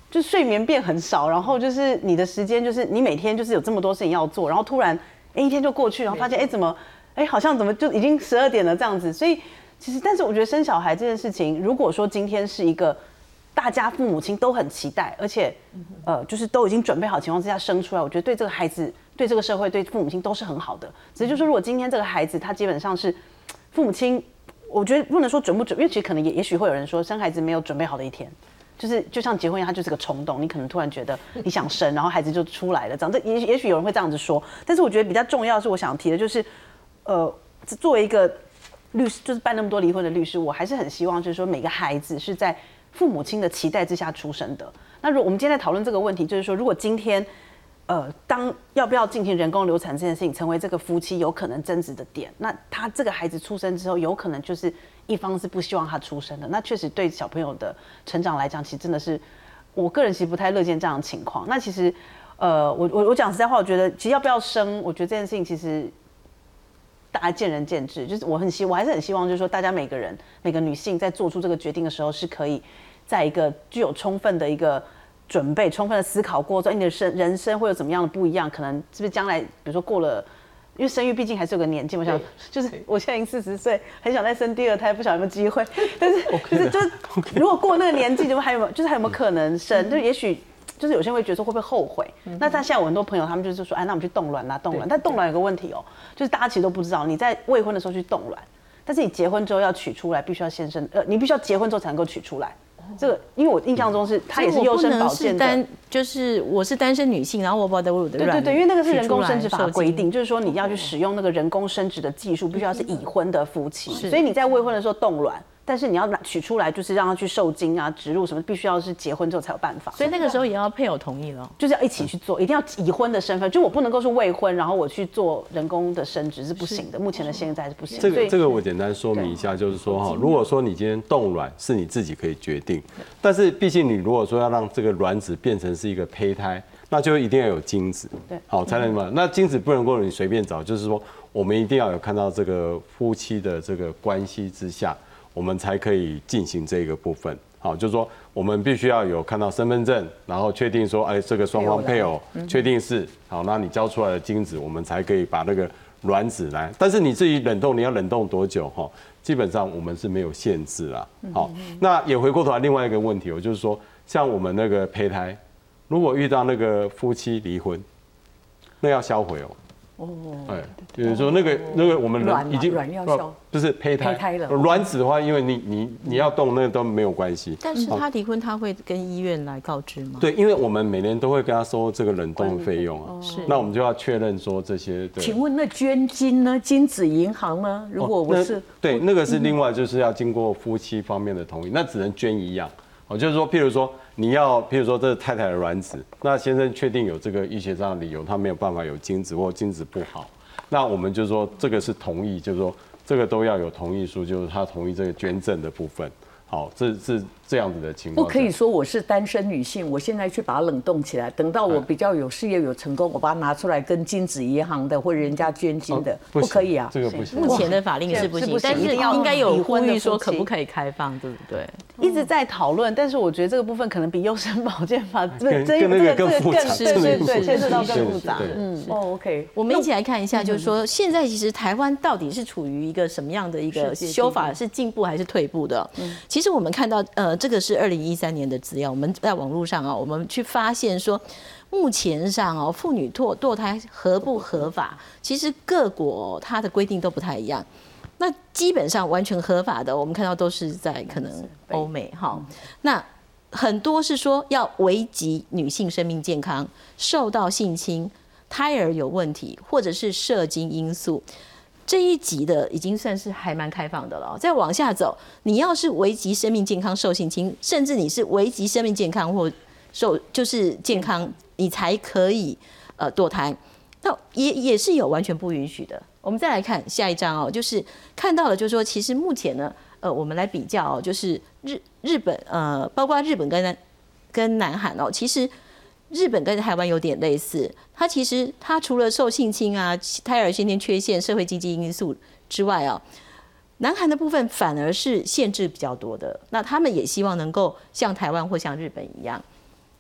就是睡眠变很少，然后就是你的时间就是你每天就是有这么多事情要做，然后突然哎一天就过去，然后发现哎怎么哎好像怎么就已经十二点了这样子，所以其实但是我觉得生小孩这件事情，如果说今天是一个大家父母亲都很期待，而且呃就是都已经准备好情况之下生出来，我觉得对这个孩子、对这个社会、对父母亲都是很好的。只是就是如果今天这个孩子他基本上是父母亲，我觉得不能说准不准，因为其实可能也也许会有人说生孩子没有准备好的一天。就是就像结婚一样，它就是个冲动，你可能突然觉得你想生，然后孩子就出来了，这样。这也许也许有人会这样子说，但是我觉得比较重要的是，我想提的就是，呃，作为一个律师，就是办那么多离婚的律师，我还是很希望，就是说每个孩子是在父母亲的期待之下出生的。那如果我们今天在讨论这个问题，就是说，如果今天，呃，当要不要进行人工流产这件事情成为这个夫妻有可能争执的点，那他这个孩子出生之后，有可能就是一方是不希望他出生的，那确实对小朋友的成长来讲，其实真的是我个人其实不太乐见这样的情况。那其实，呃，我我我讲实在话，我觉得其实要不要生，我觉得这件事情其实大家见仁见智。就是我很希，我还是很希望，就是说大家每个人每个女性在做出这个决定的时候，是可以在一个具有充分的一个准备、充分的思考过后，你的生人生会有怎么样的不一样？可能是不是将来，比如说过了。因为生育毕竟还是有个年纪，我想就是我现在已经四十岁，很想再生第二胎，不晓得有没有机会。但是就是就是，如果过那个年纪，就还有没有就是还有没有可能生？就也许就是有些人会觉得说会不会后悔？那他现在有很多朋友，他们就是说，哎，那我们去冻卵啦，冻卵。但冻卵有个问题哦，就是大家其实都不知道，你在未婚的时候去冻卵，但是你结婚之后要取出来，必须要先生，呃，你必须要结婚之后才能够取出来。这个，因为我印象中是它也是优生保健的， 就是我是单身女性，然后我把我的卵， 对对对，因为那个是人工生殖法规定，就是说你要去使用那个人工生殖的技术，必须要是已婚的夫妻，所以你在未婚的时候冻卵。但是你要拿取出来，就是让他去受精啊、植入什么，必须要是结婚之后才有办法。 所以那个时候也要配偶同意了， 就是要一起去做，一定要已婚的身份，就我不能够是未婚，然后我去做人工的生殖是不行的。目前的现在是不行。 这个这个我简单说明一下，就是说哈，如果说你今天冻卵是你自己可以决定，但是毕竟你如果说要让这个卵子变成是一个胚胎，那就一定要有精子， 对， 好才能嘛。那精子不能够你随便找，就是说我们一定要有看到这个夫妻的这个关系之下。我们才可以进行这个部分，好，就是说我们必须要有看到身份证，然后确定说，哎，这个双方配偶确定是好，那你交出来的精子，我们才可以把那个卵子来。但是你至于冷冻，你要冷冻多久？哈，基本上我们是没有限制啦。好，那也回过头来另外一个问题，我就是说，像我们那个胚胎，如果遇到那个夫妻离婚，那要销毁哦。哦，哎，就是说那个那个我们人已经卵要销， 就是胚胎， 胚胎了。 卵子的话，因为你你你要动那个都没有关系。 但是他离婚，他会跟医院来告知吗？ 对，因为我们每年都会跟他收这个冷冻的费用啊。是。那我们就要确认说这些。 请问那捐精呢？精子银行呢？如果我是对那个是另外就是要经过夫妻方面的同意，那只能捐一样。哦，就是说，譬如说你要，譬如说这是太太的卵子，那先生确定有这个医学上的理由，他没有办法有精子或精子不好，那我们就说这个是同意，就是说这个都要有同意书，就是他同意这个捐赠的部分。好，这是这样子的情况。 不可以说我是单身女性，我现在去把它冷冻起来，等到我比较有事业有成功，我把它拿出来跟精子银行的或者人家捐精的，不可以啊。 这个不行。 目前的法令是不行，但是应该有呼吁说可不可以开放，对不对？ 一直在讨论，但是我觉得这个部分可能比优生保健法这个这个更复杂， 对对对，牵涉到更复杂。 嗯，哦 ，OK， 我们一起来看一下，就是说现在其实台湾到底是处于一个什么样的一个修法，是进步还是退步的？其实我们看到。呃，这个是二零一三年的资料，我们在网络上啊，我们去发现说，目前上哦，妇女堕堕胎合不合法，其实各国它的规定都不太一样。那基本上完全合法的，我们看到都是在可能欧美哈。那很多是说要危及女性生命健康，受到性侵、胎儿有问题，或者是社经因素。这一集的已经算是还蛮开放的了。再往下走，你要是危及生命健康、受性侵，甚至你是危及生命健康或受就是健康，你才可以呃堕胎。那也也是有完全不允许的。我们再来看下一章哦，就是看到了，就是说其实目前呢，呃，我们来比较哦，就是日日本呃，包括日本跟南跟南韩哦，其实。日本跟台湾有点类似，它其实它除了受性侵啊、胎儿先天缺陷、社会经济因素之外啊，南韩的部分反而是限制比较多的。那他们也希望能够像台湾或像日本一样。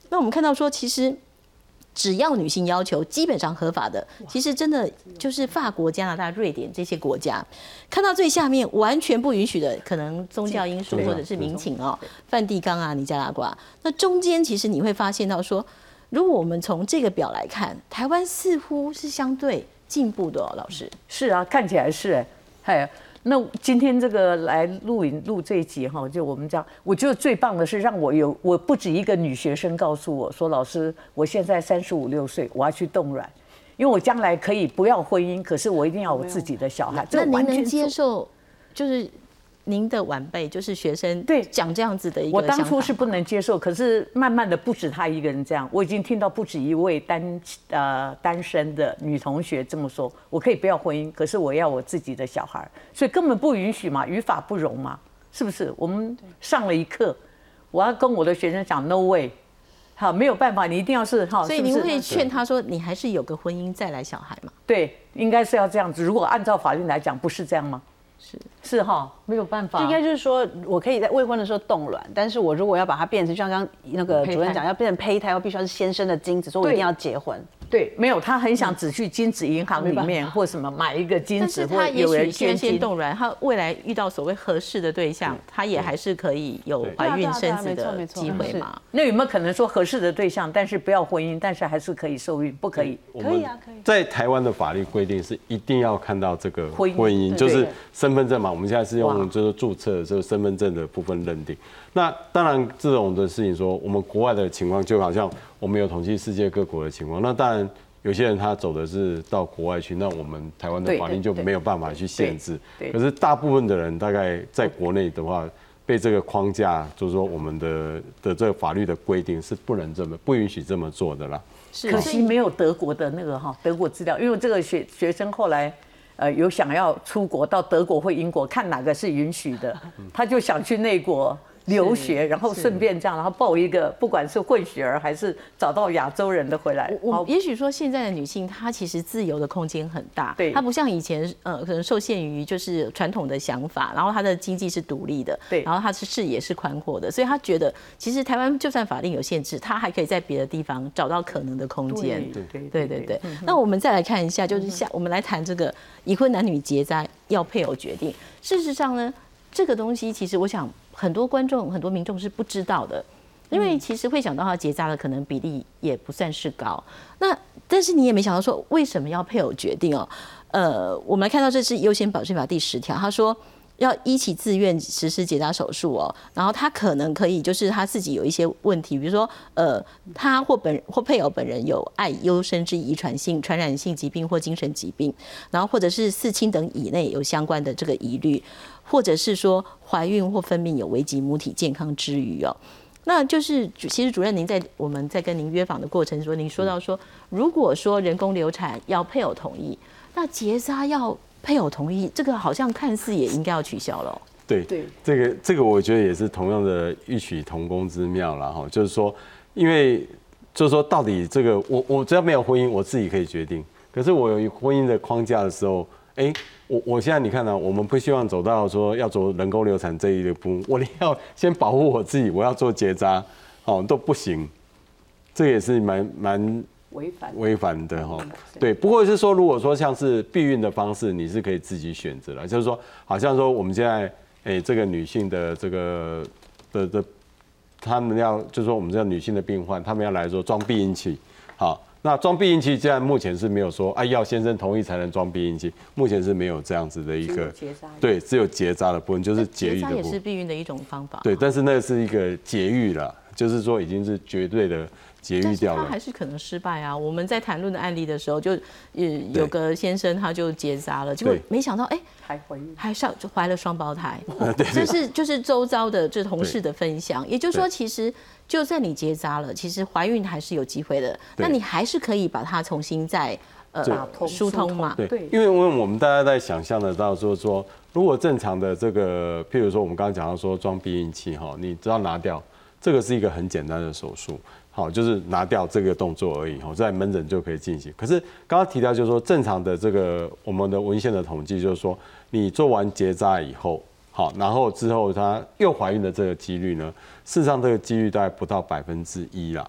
那我们看到说，其实只要女性要求基本上合法的，其实真的就是法国、加拿大、瑞典这些国家。看到最下面完全不允许的，可能宗教因素或者是民情哦，梵蒂冈啊、尼加拉瓜。那中间其实你会发现到说，如果我们从这个表来看，台湾似乎是相对进步的哦，老师。 是啊，看起来是哎，哎。那今天这个来录影录这一集哈，就我们这样，我觉得最棒的是让我有，我不止一个女学生告诉我说，老师，我现在三十五六岁，我要去冻卵，因为我将来可以不要婚姻，可是我一定要有自己的小孩。 那您能接受就是您的晚辈，就是学生对讲这样子的一个我当初是不能接受，可是慢慢的不止他一个人这样，我已经听到不止一位单呃单身的女同学这么说，我可以不要婚姻，可是我要我自己的小孩，所以根本不允许嘛，于法不容嘛，是不是？我们上了一课，我要跟我的学生讲 no way， 好，没有办法，你一定要是哈， 所以您会劝他说，你还是有个婚姻再来小孩嘛？ 对，应该是要这样子。如果按照法律来讲，不是这样吗？是是哈，没有办法， 应该就是说我可以在未婚的时候冻卵，但是我如果要把它变成，就像刚刚那个主任讲，要变成胚胎，要必须要是先生的精子，所以我一定要结婚。 对，没有，他很想只去精子银行里面或什么买一个精子， 或有人先先冻卵，他未来遇到所谓合适的对象，他也还是可以有怀孕生子的机会嘛？ 那有没有可能说合适的对象，但是不要婚姻，但是还是可以受孕？不可以？ 可以啊，可以。 在台湾的法律规定是一定要看到这个婚姻，就是身份证嘛。我们现在是用就是注册这个身份证的部分认定。那当然这种的事情说，我们国外的情况就好像我们有统计世界各国的情况，那当然。有些人他走的是到国外去，那我们台湾的法律就没有办法去限制。可是大部分的人大概在国内的话，被这个框架，就是说我们的的这个法律的规定是不能这么不允许这么做的啦。 可惜没有德国的那个哈德国资料，因为这个学学生后来呃有想要出国到德国或英国看哪个是允许的，他就想去那国。留学，然后顺便这样，然后报一个，不管是混血儿还是找到亚洲人的回来。 我也许说现在的女性，她其实自由的空间很大， 对， 她不像以前，呃，可能受限于就是传统的想法，然后她的经济是独立的， 对， 然后她是视野是宽阔的，所以她觉得其实台湾就算法令有限制，她还可以在别的地方找到可能的空间。 对对对对对。那我们再来看一下，就是下我们来谈这个已婚男女结扎要配偶决定。事实上呢，这个东西其实我想。很多观众、很多民众是不知道的，因为其实会想到他结扎的可能比例也不算是高。那但是你也没想到说为什么要配偶决定哦？呃，我们来看到这是优先保证法第十条，他说要依其自愿实施结扎手术哦，然后他可能可以就是他自己有一些问题，比如说呃，他或本或配偶本人有爱优生之遗传性、传染性疾病或精神疾病，然后或者是四亲等以内有相关的这个疑虑。或者是说怀孕或分娩有危及母体健康之余哦，那就是其实主任您在我们在跟您约访的过程中，您说到说，如果说人工流产要配偶同意，那结扎要配偶同意，这个好像看似也应该要取消了。 对对，这个这个我觉得也是同样的异曲同工之妙啦哈，就是说，因为就是说到底这个我我只要没有婚姻，我自己可以决定，可是我有婚姻的框架的时候。哎，我我现在你看呢、啊，我们不希望走到说要走人工流产这一个步，我要先保护我自己，我要做结扎，哦都不行，这也是蛮蛮违反违反的哈。对，不过是说，如果说像是避孕的方式，你是可以自己选择的，就是说，好像说我们现在哎这个女性的这个的的，他们要就是说我们这个女性的病患，他们要来说装避孕器，好。那装避孕器，现在目前是没有说，哎，要先生同意才能装避孕器，目前是没有这样子的一个，对，只有结扎的部分，就是节育的部分。 结扎也是避孕的一种方法。 对，但是那是一个节育啦，就是说已经是绝对的节育掉了。 但是他还是可能失败啊！我们在谈论的案例的时候，就呃有个先生他就结扎了，结果没想到哎还怀孕， 还上就怀了双胞胎。这是就是周遭的这同事的分享，也就是说其实。就算你结扎了，其实怀孕还是有机会的。那你还是可以把它重新再呃疏通嘛？ 对，因为因为我们大家在想象得到说说，如果正常的这个，譬如说我们刚刚讲到说装避孕器哈，你只要拿掉，这个是一个很简单的手术，好，就是拿掉这个动作而已，哈，在门诊就可以进行。可是刚刚提到就是说，正常的这个我们的文献的统计就是说，你做完结扎以后。好，然后之后她又怀孕的这个几率呢，事实上这个几率大概不到百分之一啦。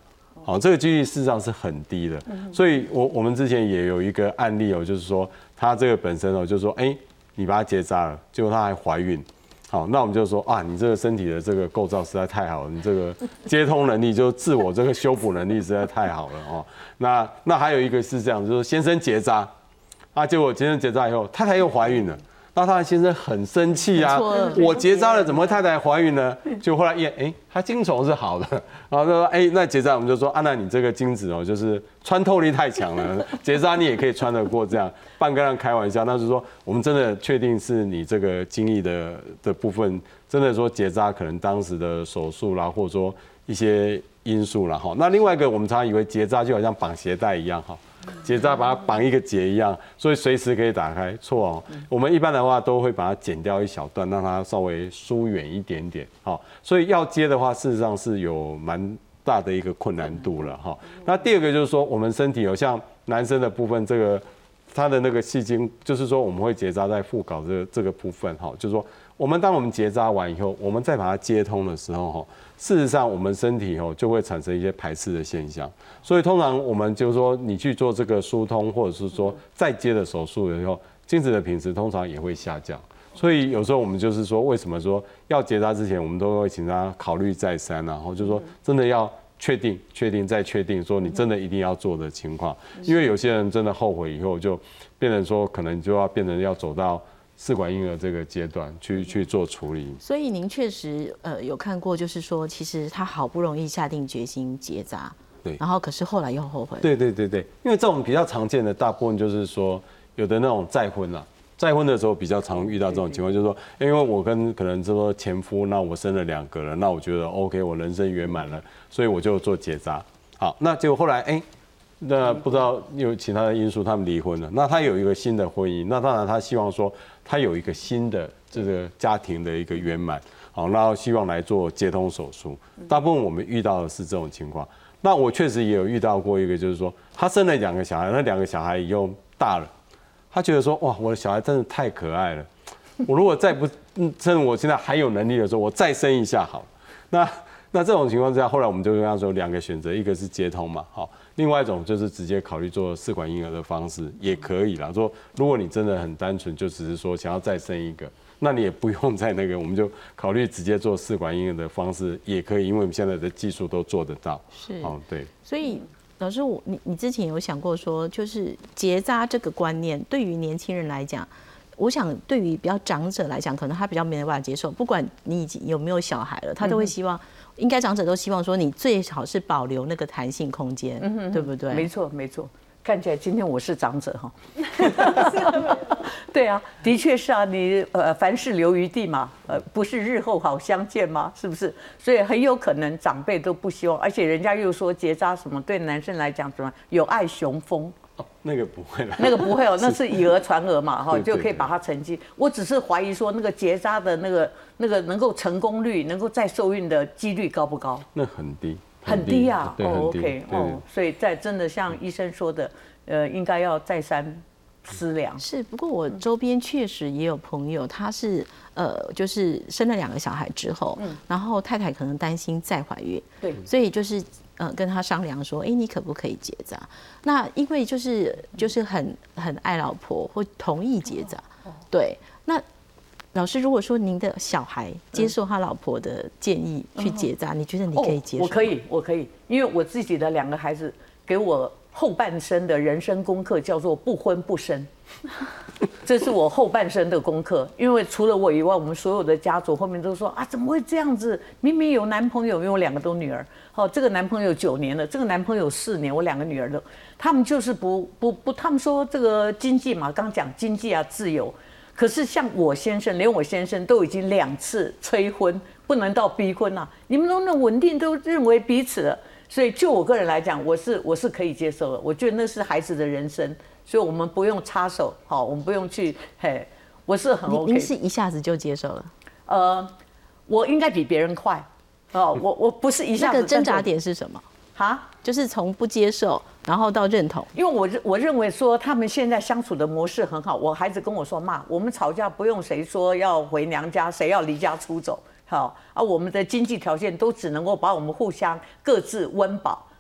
好，这个几率事实上是很低的。所以我我们之前也有一个案例哦，就是说她这个本身哦，就是说，哎，你把它结扎了，结果她还怀孕。好，那我们就说啊，你这个身体的这个构造实在太好了，你这个接通能力就自我这个修补能力实在太好了哦。那那还有一个是这样，就是先生结扎，啊，结果先生结扎以后，太太又怀孕了。那他的先生很生气啊，我结扎了，怎么太太怀孕呢？就后来验，哎，他精虫是好的，然后就说，哎，那结扎我们就说，啊，那你这个精子哦，就是穿透力太强了，结扎你也可以穿得过这样，半个人开玩笑，那是说我们真的确定是你这个精液的的部分，真的说结扎可能当时的手术啦，或者说一些因素啦哈。那另外一个，我们常常以为结扎就好像绑鞋带一样哈。结扎把它绑一个结一样，所以随时可以打开。错哦，我们一般的话都会把它剪掉一小段，让它稍微疏远一点点。好，所以要接的话，事实上是有蛮大的一个困难度了哈。那第二个就是说，我们身体有像男生的部分，这个它的那个细筋，就是说我们会结扎在附睾这个这个部分哈，就是说我们当我们结扎完以后，我们再把它接通的时候哈。事实上，我们身体哦就会产生一些排斥的现象，所以通常我们就是说，你去做这个疏通，或者是说再接的手术以后，精子的品质通常也会下降。所以有时候我们就是说，为什么说要结扎之前，我们都会请他考虑再三，然后就是说真的要确定、确定再确定，说你真的一定要做的情况，因为有些人真的后悔以后，就变成说可能就要变成要走到试管婴儿这个阶段去去做处理。 所以您确实呃有看过，就是说其实他好不容易下定决心结扎， 对， 然后可是后来又后悔。 对对对对，因为这种比较常见的，大部分就是说有的那种再婚啊，再婚的时候比较常遇到这种情况，就是说，因为我跟可能就说前夫，那我生了两个了，那我觉得 OK， 我人生圆满了，所以我就做结扎。好，那结果后来哎。欸那不知道有其他的因素，他们离婚了。那他有一个新的婚姻，那当然他希望说他有一个新的这个家庭的一个圆满，好，然后希望来做接通手术。大部分我们遇到的是这种情况。那我确实也有遇到过一个，就是说他生了两个小孩，那两个小孩以后大了，他觉得说哇，我的小孩真的太可爱了，我如果再不趁我现在还有能力的时候，我再生一下好了。那那这种情况之下，后来我们就跟他说两个选择，一个是接通嘛，好。另外一种就是直接考虑做试管婴儿的方式也可以啦。说如果你真的很单纯，就只是说想要再生一个，那你也不用在那个，我们就考虑直接做试管婴儿的方式也可以，因为我们现在的技术都做得到。 是， 哦，对。 所以老师，我你你之前有想过说，就是结扎这个观念对于年轻人来讲，我想对于比较长者来讲，可能他比较没办法接受。不管你已经有没有小孩了，他都会希望。应该长者都希望说，你最好是保留那个弹性空间，嗯、对不对？ 没错，没错。看起来今天我是长者哈。对啊，的确是啊，你呃凡事留余地嘛，呃不是日后好相见吗？是不是？所以很有可能长辈都不希望，而且人家又说结扎什么对男生来讲什么有爱雄风。 哦，那个不会了， 那个不会哦，那是以讹传讹嘛，哈，就可以把它沉积。我只是怀疑说，那个结扎的那个那个能够成功率，能够再受孕的几率高不高？ 那很低， 很低啊。 哦 ，OK， 哦，所以在真的像医生说的，呃，应该要再三思量。 是，不过我周边确实也有朋友，他是呃，就是生了两个小孩之后，嗯，然后太太可能担心再怀孕， 对， 所以就是。呃，跟他商量说，哎，你可不可以结扎？那因为就是就是很很爱老婆，或同意结扎，对。那老师，如果说您的小孩接受他老婆的建议去结扎，你觉得你可以接受？ 我可以，我可以，因为我自己的两个孩子给我后半生的人生功课叫做不婚不生。这是我后半生的功课，因为除了我以外，我们所有的家族后面都说啊，怎么会这样子？明明有男朋友，因为我两个都女儿，哦，这个男朋友九年了，这个男朋友四年，我两个女儿都，他们就是不不不，他们说这个经济嘛，刚讲经济啊，自由，可是像我先生，连我先生都已经两次催婚，不能到逼婚了、啊，你们都那稳定，都认为彼此了，所以就我个人来讲，我是我是可以接受的，我觉得那是孩子的人生。所以我们不用插手，好，我们不用去，嘿，我是很 OK。 您是一下子就接受了？ 呃，我应该比别人快，哦，我我不是一下子。 那个挣扎点是什么？ 哈， 就是从不接受，然后到认同。 因为我我认为说他们现在相处的模式很好。我孩子跟我说，妈，我们吵架不用谁说要回娘家，谁要离家出走，好啊，我们的经济条件都只能够把我们互相各自温饱。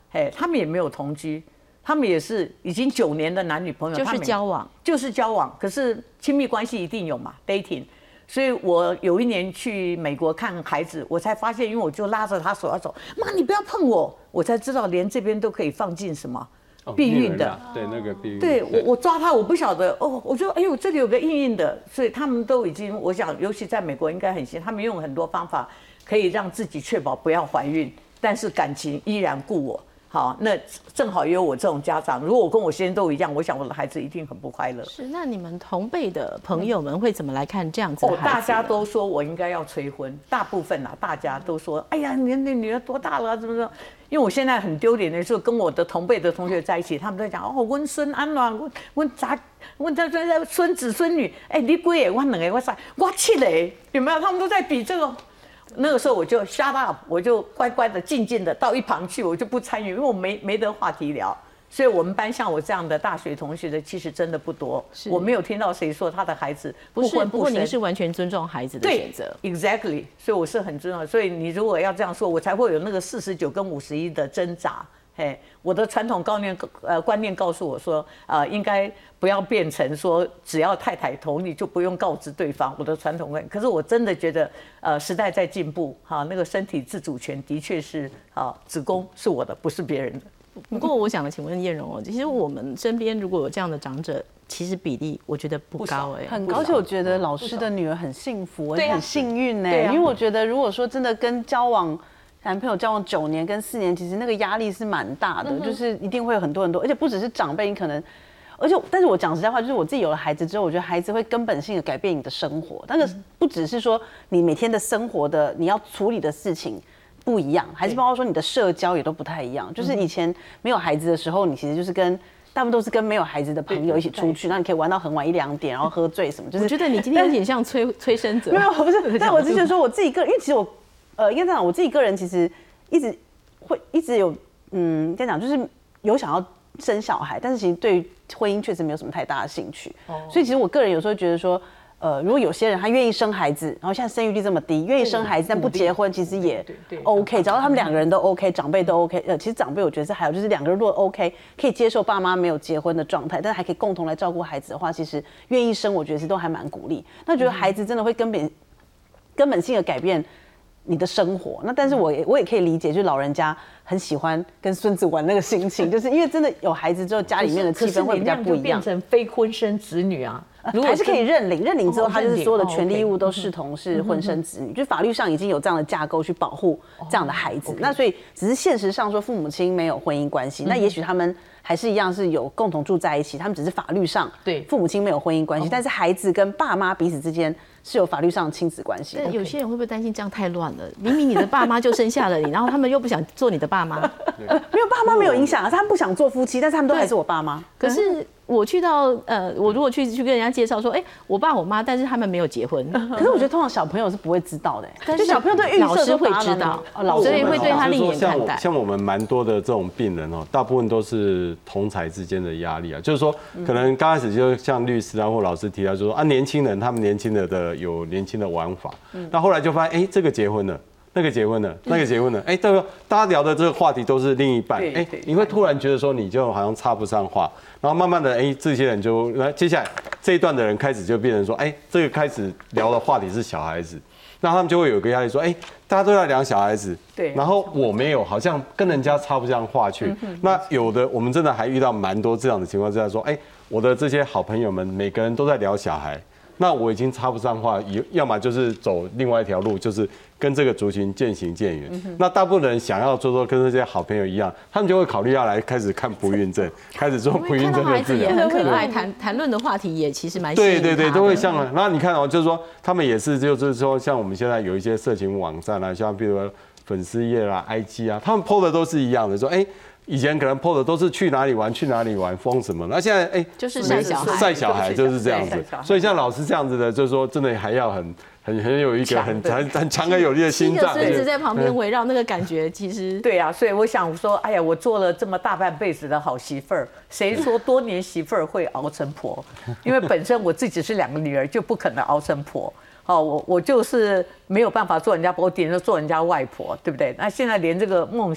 哎，他们也没有同居，他们也是已经九年的男女朋友， 就是交往， 就是交往，可是亲密关系一定有嘛 ，dating。所以我有一年去美国看孩子，我才发现，因为我就拉着他手要走，妈你不要碰我，我才知道连这边都可以放进什么避孕的， 对那个避孕， 对我我抓他我不晓得哦，我就哎呦这里有个硬硬的，所以他们都已经，我想尤其在美国应该很新，他们用很多方法可以让自己确保不要怀孕，但是感情依然顾我。好，那正好也有我这种家长。如果我跟我先生都一样，我想我的孩子一定很不快乐。 是，那你们同辈的朋友们会怎么来看这样子的孩子？ 哦，大家都说我应该要催婚，大部分啊，大家都说，哎呀，你那女儿多大了、啊？怎么着？因为我现在很丢脸的时候，跟我的同辈的同学在一起，他们在讲哦，温孙安暖，温温咋，温这这孙子孙女，哎，你几个？我两个，我三，我七个，有没有？他们都在比这个。那个时候我就 shut up， 我就乖乖的、静静的到一旁去，我就不参与，因为我没没得话题聊。所以我们班像我这样的大学同学的，其实真的不多。我没有听到谁说他的孩子不婚不生。 不过您是完全尊重孩子的选择。 对 ，exactly。所以我是很尊重。所以你如果要这样说，我才会有那个四十九跟五十一的挣扎。嘿，我的传统观念呃观念告诉我说，呃，应该不要变成说只要太太同意就不用告知对方。我的传统观念，可是我真的觉得，呃，时代在进步，哈，那个身体自主权的确是，啊，子宫是我的，不是别人的。 不过我想请问晏蓉哦，其实我们身边如果有这样的长者，其实比例我觉得不高哎， 很高。而且我觉得老师的女儿很幸福，而且很幸运哎，因为我觉得如果说真的跟交往。男朋友交往九年跟四年，其实那个压力是蛮大的，嗯、就是一定会有很多很多，而且不只是长辈，你可能，而且，但是我讲实在话，就是我自己有了孩子之后，我觉得孩子会根本性的改变你的生活，但是不只是说你每天的生活的你要处理的事情不一样，还是包括说你的社交也都不太一样。就是以前没有孩子的时候，你其实就是跟。大部分都是跟没有孩子的朋友一起出去，那你可以玩到很晚一两点，然后喝醉什么。就是我觉得你今天有点像催催生者。 没有，不是，但我之前说我自己个人，因为其实我呃应该这样，我自己个人其实一直会一直有嗯，该讲就是有想要生小孩，但是其实对于婚姻确实没有什么太大的兴趣。哦、所以其实我个人有时候觉得说。呃，如果有些人他愿意生孩子，然后现在生育率这么低，愿意生孩子但不结婚，其实也 OK， 只要他们两个人都 OK， 长辈都 OK。呃，其实长辈我觉得是还有就是两个人如果 OK， 可以接受爸妈没有结婚的状态，但是还可以共同来照顾孩子的话，其实愿意生，我觉得是都还蛮鼓励。那觉得孩子真的会根本根本性的改变你的生活。那但是我也我也可以理解，就是老人家很喜欢跟孙子玩那个心情，就是因为真的有孩子之后，家里面的气氛会比较不一样。 变成非婚生子女啊。 如果还是可以认领，认领之后，他就是所有的权利义务都视同是婚生子女，就法律上已经有这样的架构去保护这样的孩子。那所以只是现实上说，父母亲没有婚姻关系，那也许他们还是一样是有共同住在一起，他们只是法律上对父母亲没有婚姻关系，但是孩子跟爸妈彼此之间是有法律上的亲子关系。 但有些人会不会担心这样太乱了？明明你的爸妈就生下了你，然后他们又不想做你的爸妈， 没有爸妈没有影响啊，他们不想做夫妻，但是他们都还是我爸妈。 可是。我去到呃，我如果去去跟人家介绍说，哎、欸，我爸我妈，但是他们没有结婚。 可是我觉得通常小朋友是不会知道的、欸，但是小朋友对预老师会知道， 老所以会对他另眼看待。 像我们蛮多的这种病人哦，大部分都是同侪之间的压力啊，就是说，可能刚开始就像律师啊或老师提到，就说啊，年轻人他们年轻的的有年轻的玩法，那后来就发现，哎、欸，这个结婚了。那个结婚了，那个结婚了，哎、欸，这个大家聊的这个话题都是另一半，哎、欸，你会突然觉得说你就好像插不上话，然后慢慢的，哎、欸，这些人就来接下来这一段的人开始就变成说，哎、欸，这个开始聊的话题是小孩子，那他们就会有个压力说，哎、欸，大家都在聊小孩子，对，然后我没有，好像跟人家插不上话去。嗯、那有的我们真的还遇到蛮多这样的情况之下，说，哎、欸，我的这些好朋友们每个人都在聊小孩。那我已经插不上话，要么就是走另外一条路，就是跟这个族群渐行渐远。嗯、那大部分人想要做做跟这些好朋友一样，他们就会考虑要来开始看不孕症，开始做不孕症的治疗。 也很可爱，谈谈论的话题也其实蛮对对对，都会像。然后你看哦，就是说他们也是就是说，像我们现在有一些社群网站啊，像比如说粉丝页啦、I G 啊，他们 po 的都是一样的，说哎。欸以前可能 po 的都是去哪里玩，去哪里玩，疯什么。那现在哎，欸、 就是晒小孩， 晒小孩就是这样子。所以像老师这样子的，就是说真的还要很很很有一个很很很强而有力的心脏。 孙子在旁边围绕，那个感觉其实对啊。所以我想说，哎呀，我做了这么大半辈子的好媳妇儿，谁说多年媳妇儿会熬成婆？因为本身我自己是两个女儿，就不可能熬成婆。哦，我我就是没有办法做人家婆，我顶着做人家外婆，对不对？那现在连这个梦想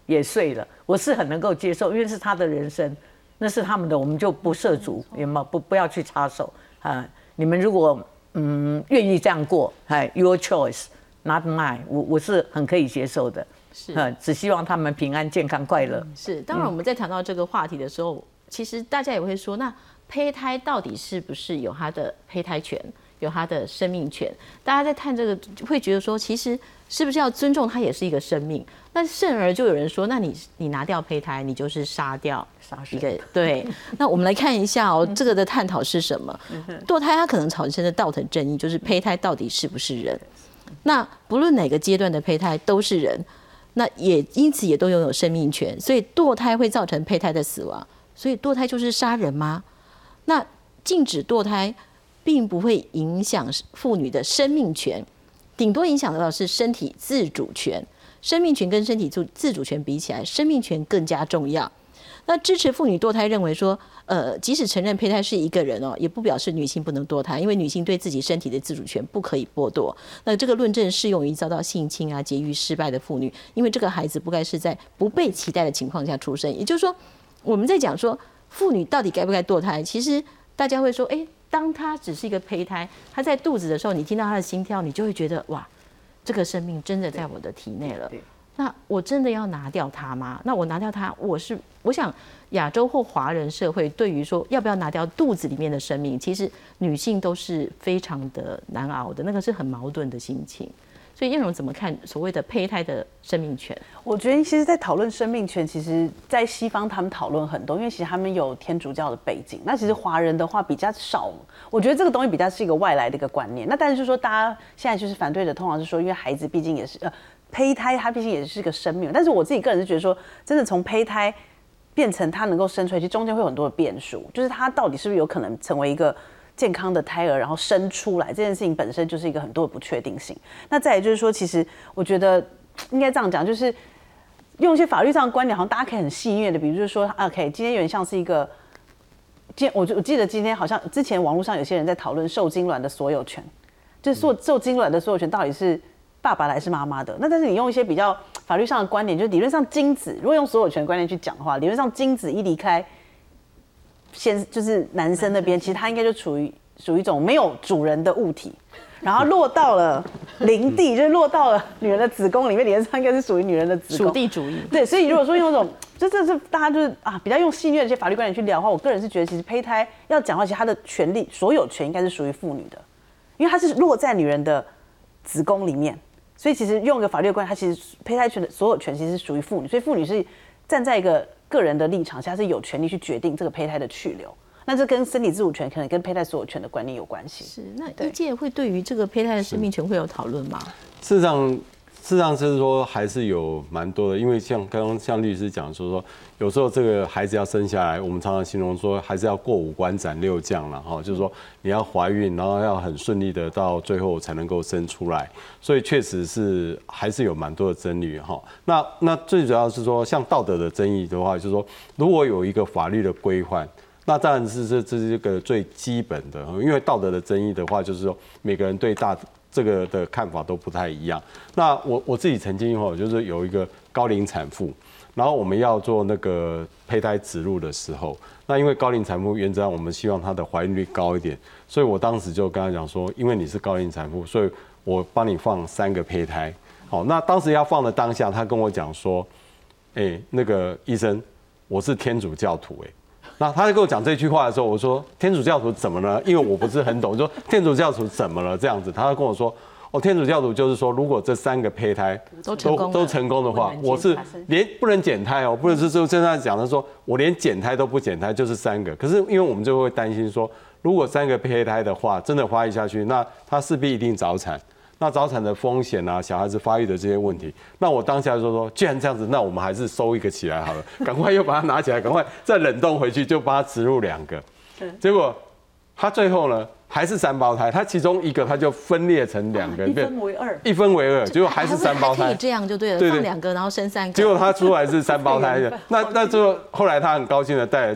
也碎了，我是很能够接受，因为是他的人生，那是他们的，我们就不涉足，也不不不要去插手啊。你们如果嗯愿意这样过，哎 ，your choice not mine， 我我是很可以接受的， 是， 只希望他们平安、健康、快乐。 是，当然我们在谈到这个话题的时候，其实大家也会说，那胚胎到底是不是有它的胚胎权？有他的生命权，大家在看这个会觉得说，其实是不是要尊重它也是一个生命？那甚而就有人说，那你你拿掉胚胎，你就是杀掉一个对。那我们来看一下哦，这个的探讨是什么？堕胎它可能产生的道德争议，就是胚胎到底是不是人？那不论哪个阶段的胚胎都是人，那也因此也都拥有生命权，所以堕胎会造成胚胎的死亡，所以堕胎就是杀人吗？那禁止堕胎并不会影响妇女的生命权，顶多影响到的是身体自主权。生命权跟身体自主权比起来，生命权更加重要。那支持妇女堕胎认为说，呃，即使承认胚胎是一个人哦，也不表示女性不能堕胎，因为女性对自己身体的自主权不可以剥夺。那这个论证适用于遭到性侵啊、节育失败的妇女，因为这个孩子不该是在不被期待的情况下出生。也就是说，我们在讲说妇女到底该不该堕胎，其实大家会说，哎。当他只是一个胚胎，他在肚子的时候，你听到他的心跳，你就会觉得哇，这个生命真的在我的体内了。那我真的要拿掉它吗？那我拿掉它，我是我想亚洲或华人社会对于说要不要拿掉肚子里面的生命，其实女性都是非常的难熬的，那个是很矛盾的心情。所以燕蓉怎么看所谓的胚胎的生命权？ 我觉得其实，在讨论生命权，其实在西方他们讨论很多，因为其实他们有天主教的背景。那其实华人的话比较少，我觉得这个东西比较是一个外来的一个观念。那但是就是说，大家现在就是反对的，通常是说，因为孩子毕竟也是呃胚胎，它毕竟也是个生命。但是我自己个人是觉得说，真的从胚胎变成它能够生出来，其实中间会有很多的变数，就是它到底是不是有可能成为一个健康的胎儿，然后生出来这件事情本身就是一个很多的不确定性。那再来就是说，其实我觉得应该这样讲，就是用一些法律上的观点，好像大家可以很戏谑的，比如就是说 ，OK， 今天有点像是一个，今我我记得今天好像之前网络上有些人在讨论受精卵的所有权，就是受受精卵的所有权到底是爸爸的还是妈妈的？那但是你用一些比较法律上的观点，就是理论上精子，如果用所有权的观念去讲的话，理论上精子一离开。先就是男生那边，其实他应该就处于属于一种没有主人的物体，然后落到了林地，就是落到了女人的子宫里面，理论上应该是属于女人的子宫。 属地主义。 对，所以如果说用这种，就这是大家就是啊比较用戏谑的一些法律观点去聊的话，我个人是觉得，其实胚胎要讲话，其实它的权利所有权应该是属于妇女的，因为它是落在女人的子宫里面，所以其实用一个法律的观点，它其实胚胎权的所有权其实是属于妇女，所以妇女是站在一个个人的立场下是有权利去决定这个胚胎的去留，那这跟身体自主权可能跟胚胎所有权的观念有关系。 是，那医界会对于这个胚胎的生命权会有讨论吗？ 事实上，事实上是说还是有蛮多的，因为像刚刚像律师讲说说，有时候这个孩子要生下来，我们常常形容说还是要过五关斩六将了哈，就是说你要怀孕，然后要很顺利的到最后才能够生出来，所以确实是还是有蛮多的争议哈。那那最主要是说，像道德的争议的话，就是说如果有一个法律的规范。那当然是这这是一个最基本的，因为道德的争议的话，就是说每个人对大这个的看法都不太一样。那我我自己曾经哈，就是有一个高龄产妇，然后我们要做那个胚胎植入的时候，那因为高龄产妇原则上我们希望她的怀孕率高一点，所以我当时就跟她讲说，因为你是高龄产妇，所以我帮你放三个胚胎。好，那当时要放的当下，她跟我讲说，哎、欸，那个医生，我是天主教徒、欸，哎。那他在跟我讲这句话的时候，我说天主教徒怎么了？因为我不是很懂，我说天主教徒怎么了？这样子，他跟我说，哦，天主教徒就是说，如果这三个胚胎都成功都成功的话，我是连不能减胎哦，不能是就现在讲的说，我连减胎都不减胎，就是三个。可是因为我们就会担心说，如果三个胚胎的话，真的发育下去，那他势必一定早产。那早产的风险啊，小孩子发育的这些问题，那我当下就说，既然这样子，那我们还是收一个起来好了，赶快又把它拿起来，赶快再冷冻回去，就把它植入两个。结果他最后呢，还是三胞胎，他其中一个他就分裂成两个， 一分为二， 一分为二，结果还是三胞胎。 可以这样就对了， 对对， 放两个然后生三个。 结果他出来是三胞胎的，那那最后后来他很高兴的带了这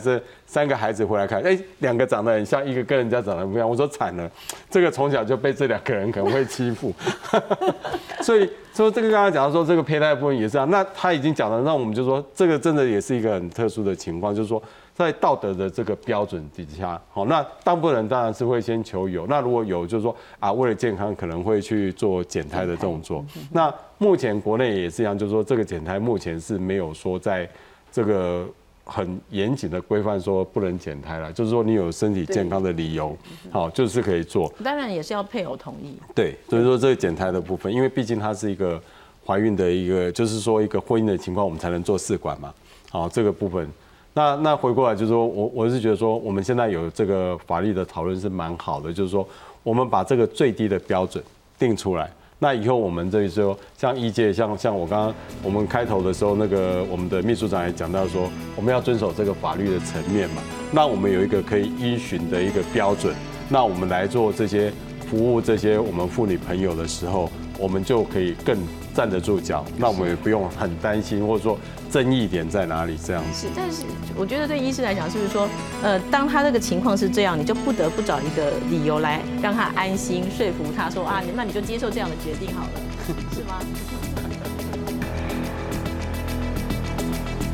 三个孩子回来看，哎，两个长得很像，一个跟人家长得不一样。我说惨了，这个从小就被这两个人可能会欺负。所以说这个刚刚讲到说这个胚胎部分也是这样，那他已经讲了，那我们就说这个真的也是一个很特殊的情况，就是说在道德的这个标准底下，好，那大部分人当然是会先求有，那如果有就是说啊，为了健康可能会去做减胎的动作。那目前国内也是一样，就是说这个减胎目前是没有说在这个很严谨的规范说不能减胎了，就是说你有身体健康的理由，好，就是可以做。 当然也是要配偶同意。 对，所以说这个减胎的部分，因为毕竟它是一个怀孕的一个，就是说一个婚姻的情况，我们才能做试管嘛。好，这个部分。那那回过来就是说我我是觉得说我们现在有这个法律的讨论是蛮好的，就是说我们把这个最低的标准定出来。那以后我们这里说，像医界，像像我刚刚我们开头的时候，那个我们的秘书长也讲到说，我们要遵守这个法律的层面嘛。那我们有一个可以依循的一个标准，那我们来做这些服务这些我们妇女朋友的时候，我们就可以更站得住脚。那我们也不用很担心，或者说争议点在哪里这样子。 是，但是我觉得对医师来讲，是不是说，呃，当他这个情况是这样，你就不得不找一个理由来让他安心，说服他说啊，那你就接受这样的决定好了，是吗？